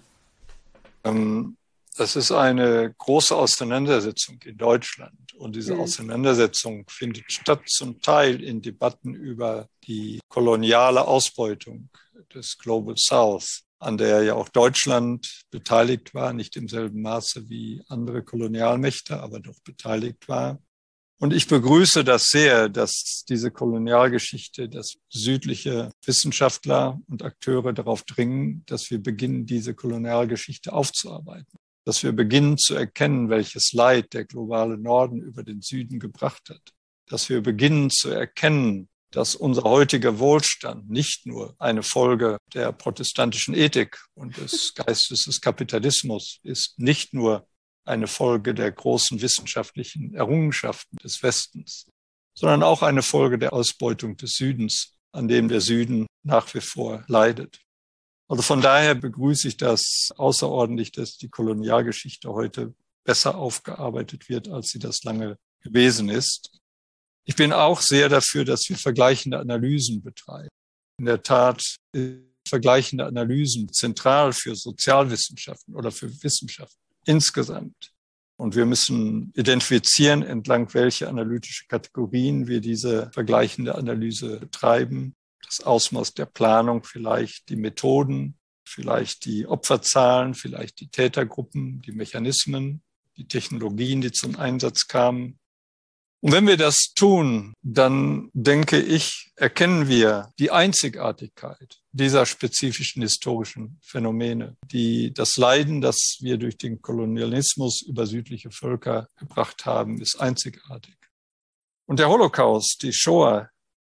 Das ist eine große Auseinandersetzung in Deutschland. Und diese Auseinandersetzung findet statt zum Teil in Debatten über die koloniale Ausbeutung des Global South, an der ja auch Deutschland beteiligt war, nicht im selben Maße wie andere Kolonialmächte, aber doch beteiligt war. Und ich begrüße das sehr, dass diese Kolonialgeschichte, dass südliche Wissenschaftler und Akteure darauf dringen, dass wir beginnen, diese Kolonialgeschichte aufzuarbeiten. Dass wir beginnen zu erkennen, welches Leid der globale Norden über den Süden gebracht hat. Dass wir beginnen zu erkennen, dass unser heutiger Wohlstand nicht nur eine Folge der protestantischen Ethik und des Geistes des Kapitalismus ist, nicht nur eine Folge der großen wissenschaftlichen Errungenschaften des Westens, sondern auch eine Folge der Ausbeutung des Südens, an dem der Süden nach wie vor leidet. Also von daher begrüße ich das außerordentlich, dass die Kolonialgeschichte heute besser aufgearbeitet wird, als sie das lange gewesen ist. Ich bin auch sehr dafür, dass wir vergleichende Analysen betreiben. In der Tat vergleichende Analysen zentral für Sozialwissenschaften oder für Wissenschaften insgesamt. Und wir müssen identifizieren, entlang welche analytische Kategorien wir diese vergleichende Analyse betreiben. Das Ausmaß der Planung, vielleicht die Methoden, vielleicht die Opferzahlen, vielleicht die Tätergruppen, die Mechanismen, die Technologien, die zum Einsatz kamen. Und wenn wir das tun, dann denke ich, erkennen wir die Einzigartigkeit dieser spezifischen historischen Phänomene, die das Leiden, das wir durch den Kolonialismus über südliche Völker gebracht haben, ist einzigartig. Und der Holocaust, die Shoah,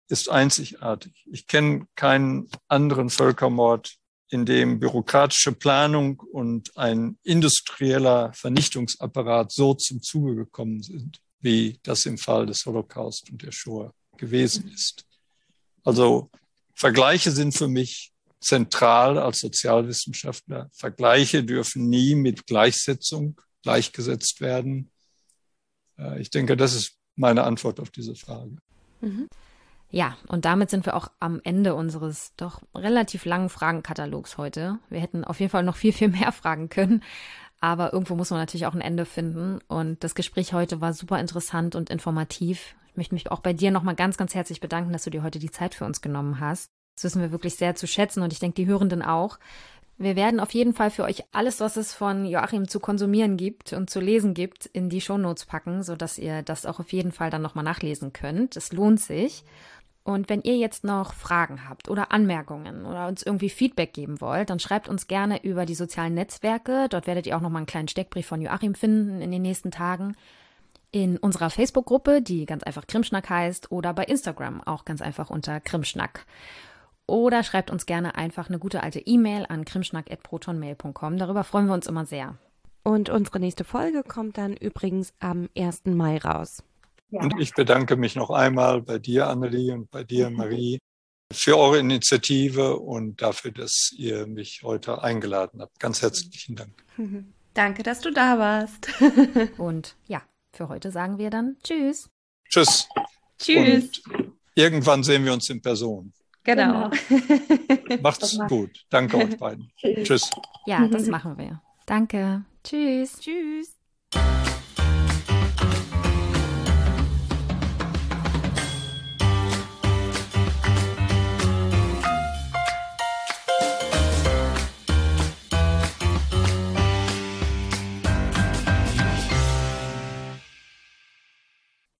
ist einzigartig. Ich kenne keinen anderen Völkermord, in dem bürokratische Planung und ein industrieller Vernichtungsapparat so zum Zuge gekommen sind, wie das im Fall des Holocaust und der Shoah gewesen ist. Also Vergleiche sind für mich zentral als Sozialwissenschaftler. Vergleiche dürfen nie mit Gleichsetzung gleichgesetzt werden. Ich denke, das ist meine Antwort auf diese Frage. Mhm. Ja, und damit sind wir auch am Ende unseres doch relativ langen Fragenkatalogs heute. Wir hätten auf jeden Fall noch viel, viel mehr fragen können, aber irgendwo muss man natürlich auch ein Ende finden. Und das Gespräch heute war super interessant und informativ. Ich möchte mich auch bei dir nochmal ganz, ganz herzlich bedanken, dass du dir heute die Zeit für uns genommen hast. Das wissen wir wirklich sehr zu schätzen und ich denke, die Hörenden auch. Wir werden auf jeden Fall für euch alles, was es von Joachim zu konsumieren gibt und zu lesen gibt, in die Shownotes packen, sodass ihr das auch auf jeden Fall dann nochmal nachlesen könnt. Es lohnt sich. Und wenn ihr jetzt noch Fragen habt oder Anmerkungen oder uns irgendwie Feedback geben wollt, dann schreibt uns gerne über die sozialen Netzwerke. Dort werdet ihr auch nochmal einen kleinen Steckbrief von Joachim finden in den nächsten Tagen. In unserer Facebook-Gruppe, die ganz einfach Krimschnack heißt, oder bei Instagram auch ganz einfach unter Krimschnack. Oder schreibt uns gerne einfach eine gute alte E-Mail an krimschnack@protonmail.com. Darüber freuen wir uns immer sehr. Und unsere nächste Folge kommt dann übrigens am 1. Mai raus. Ja. Und ich bedanke mich noch einmal bei dir, Annelie, und bei dir, Marie, für eure Initiative und dafür, dass ihr mich heute eingeladen habt. Ganz herzlichen Dank. Danke, dass du da warst. Und ja, für heute sagen wir dann Tschüss. Tschüss. Tschüss. Und irgendwann sehen wir uns in Person. Genau. Macht's gut. Danke euch beiden. Tschüss. Ja, das machen wir. Danke. Tschüss. Tschüss.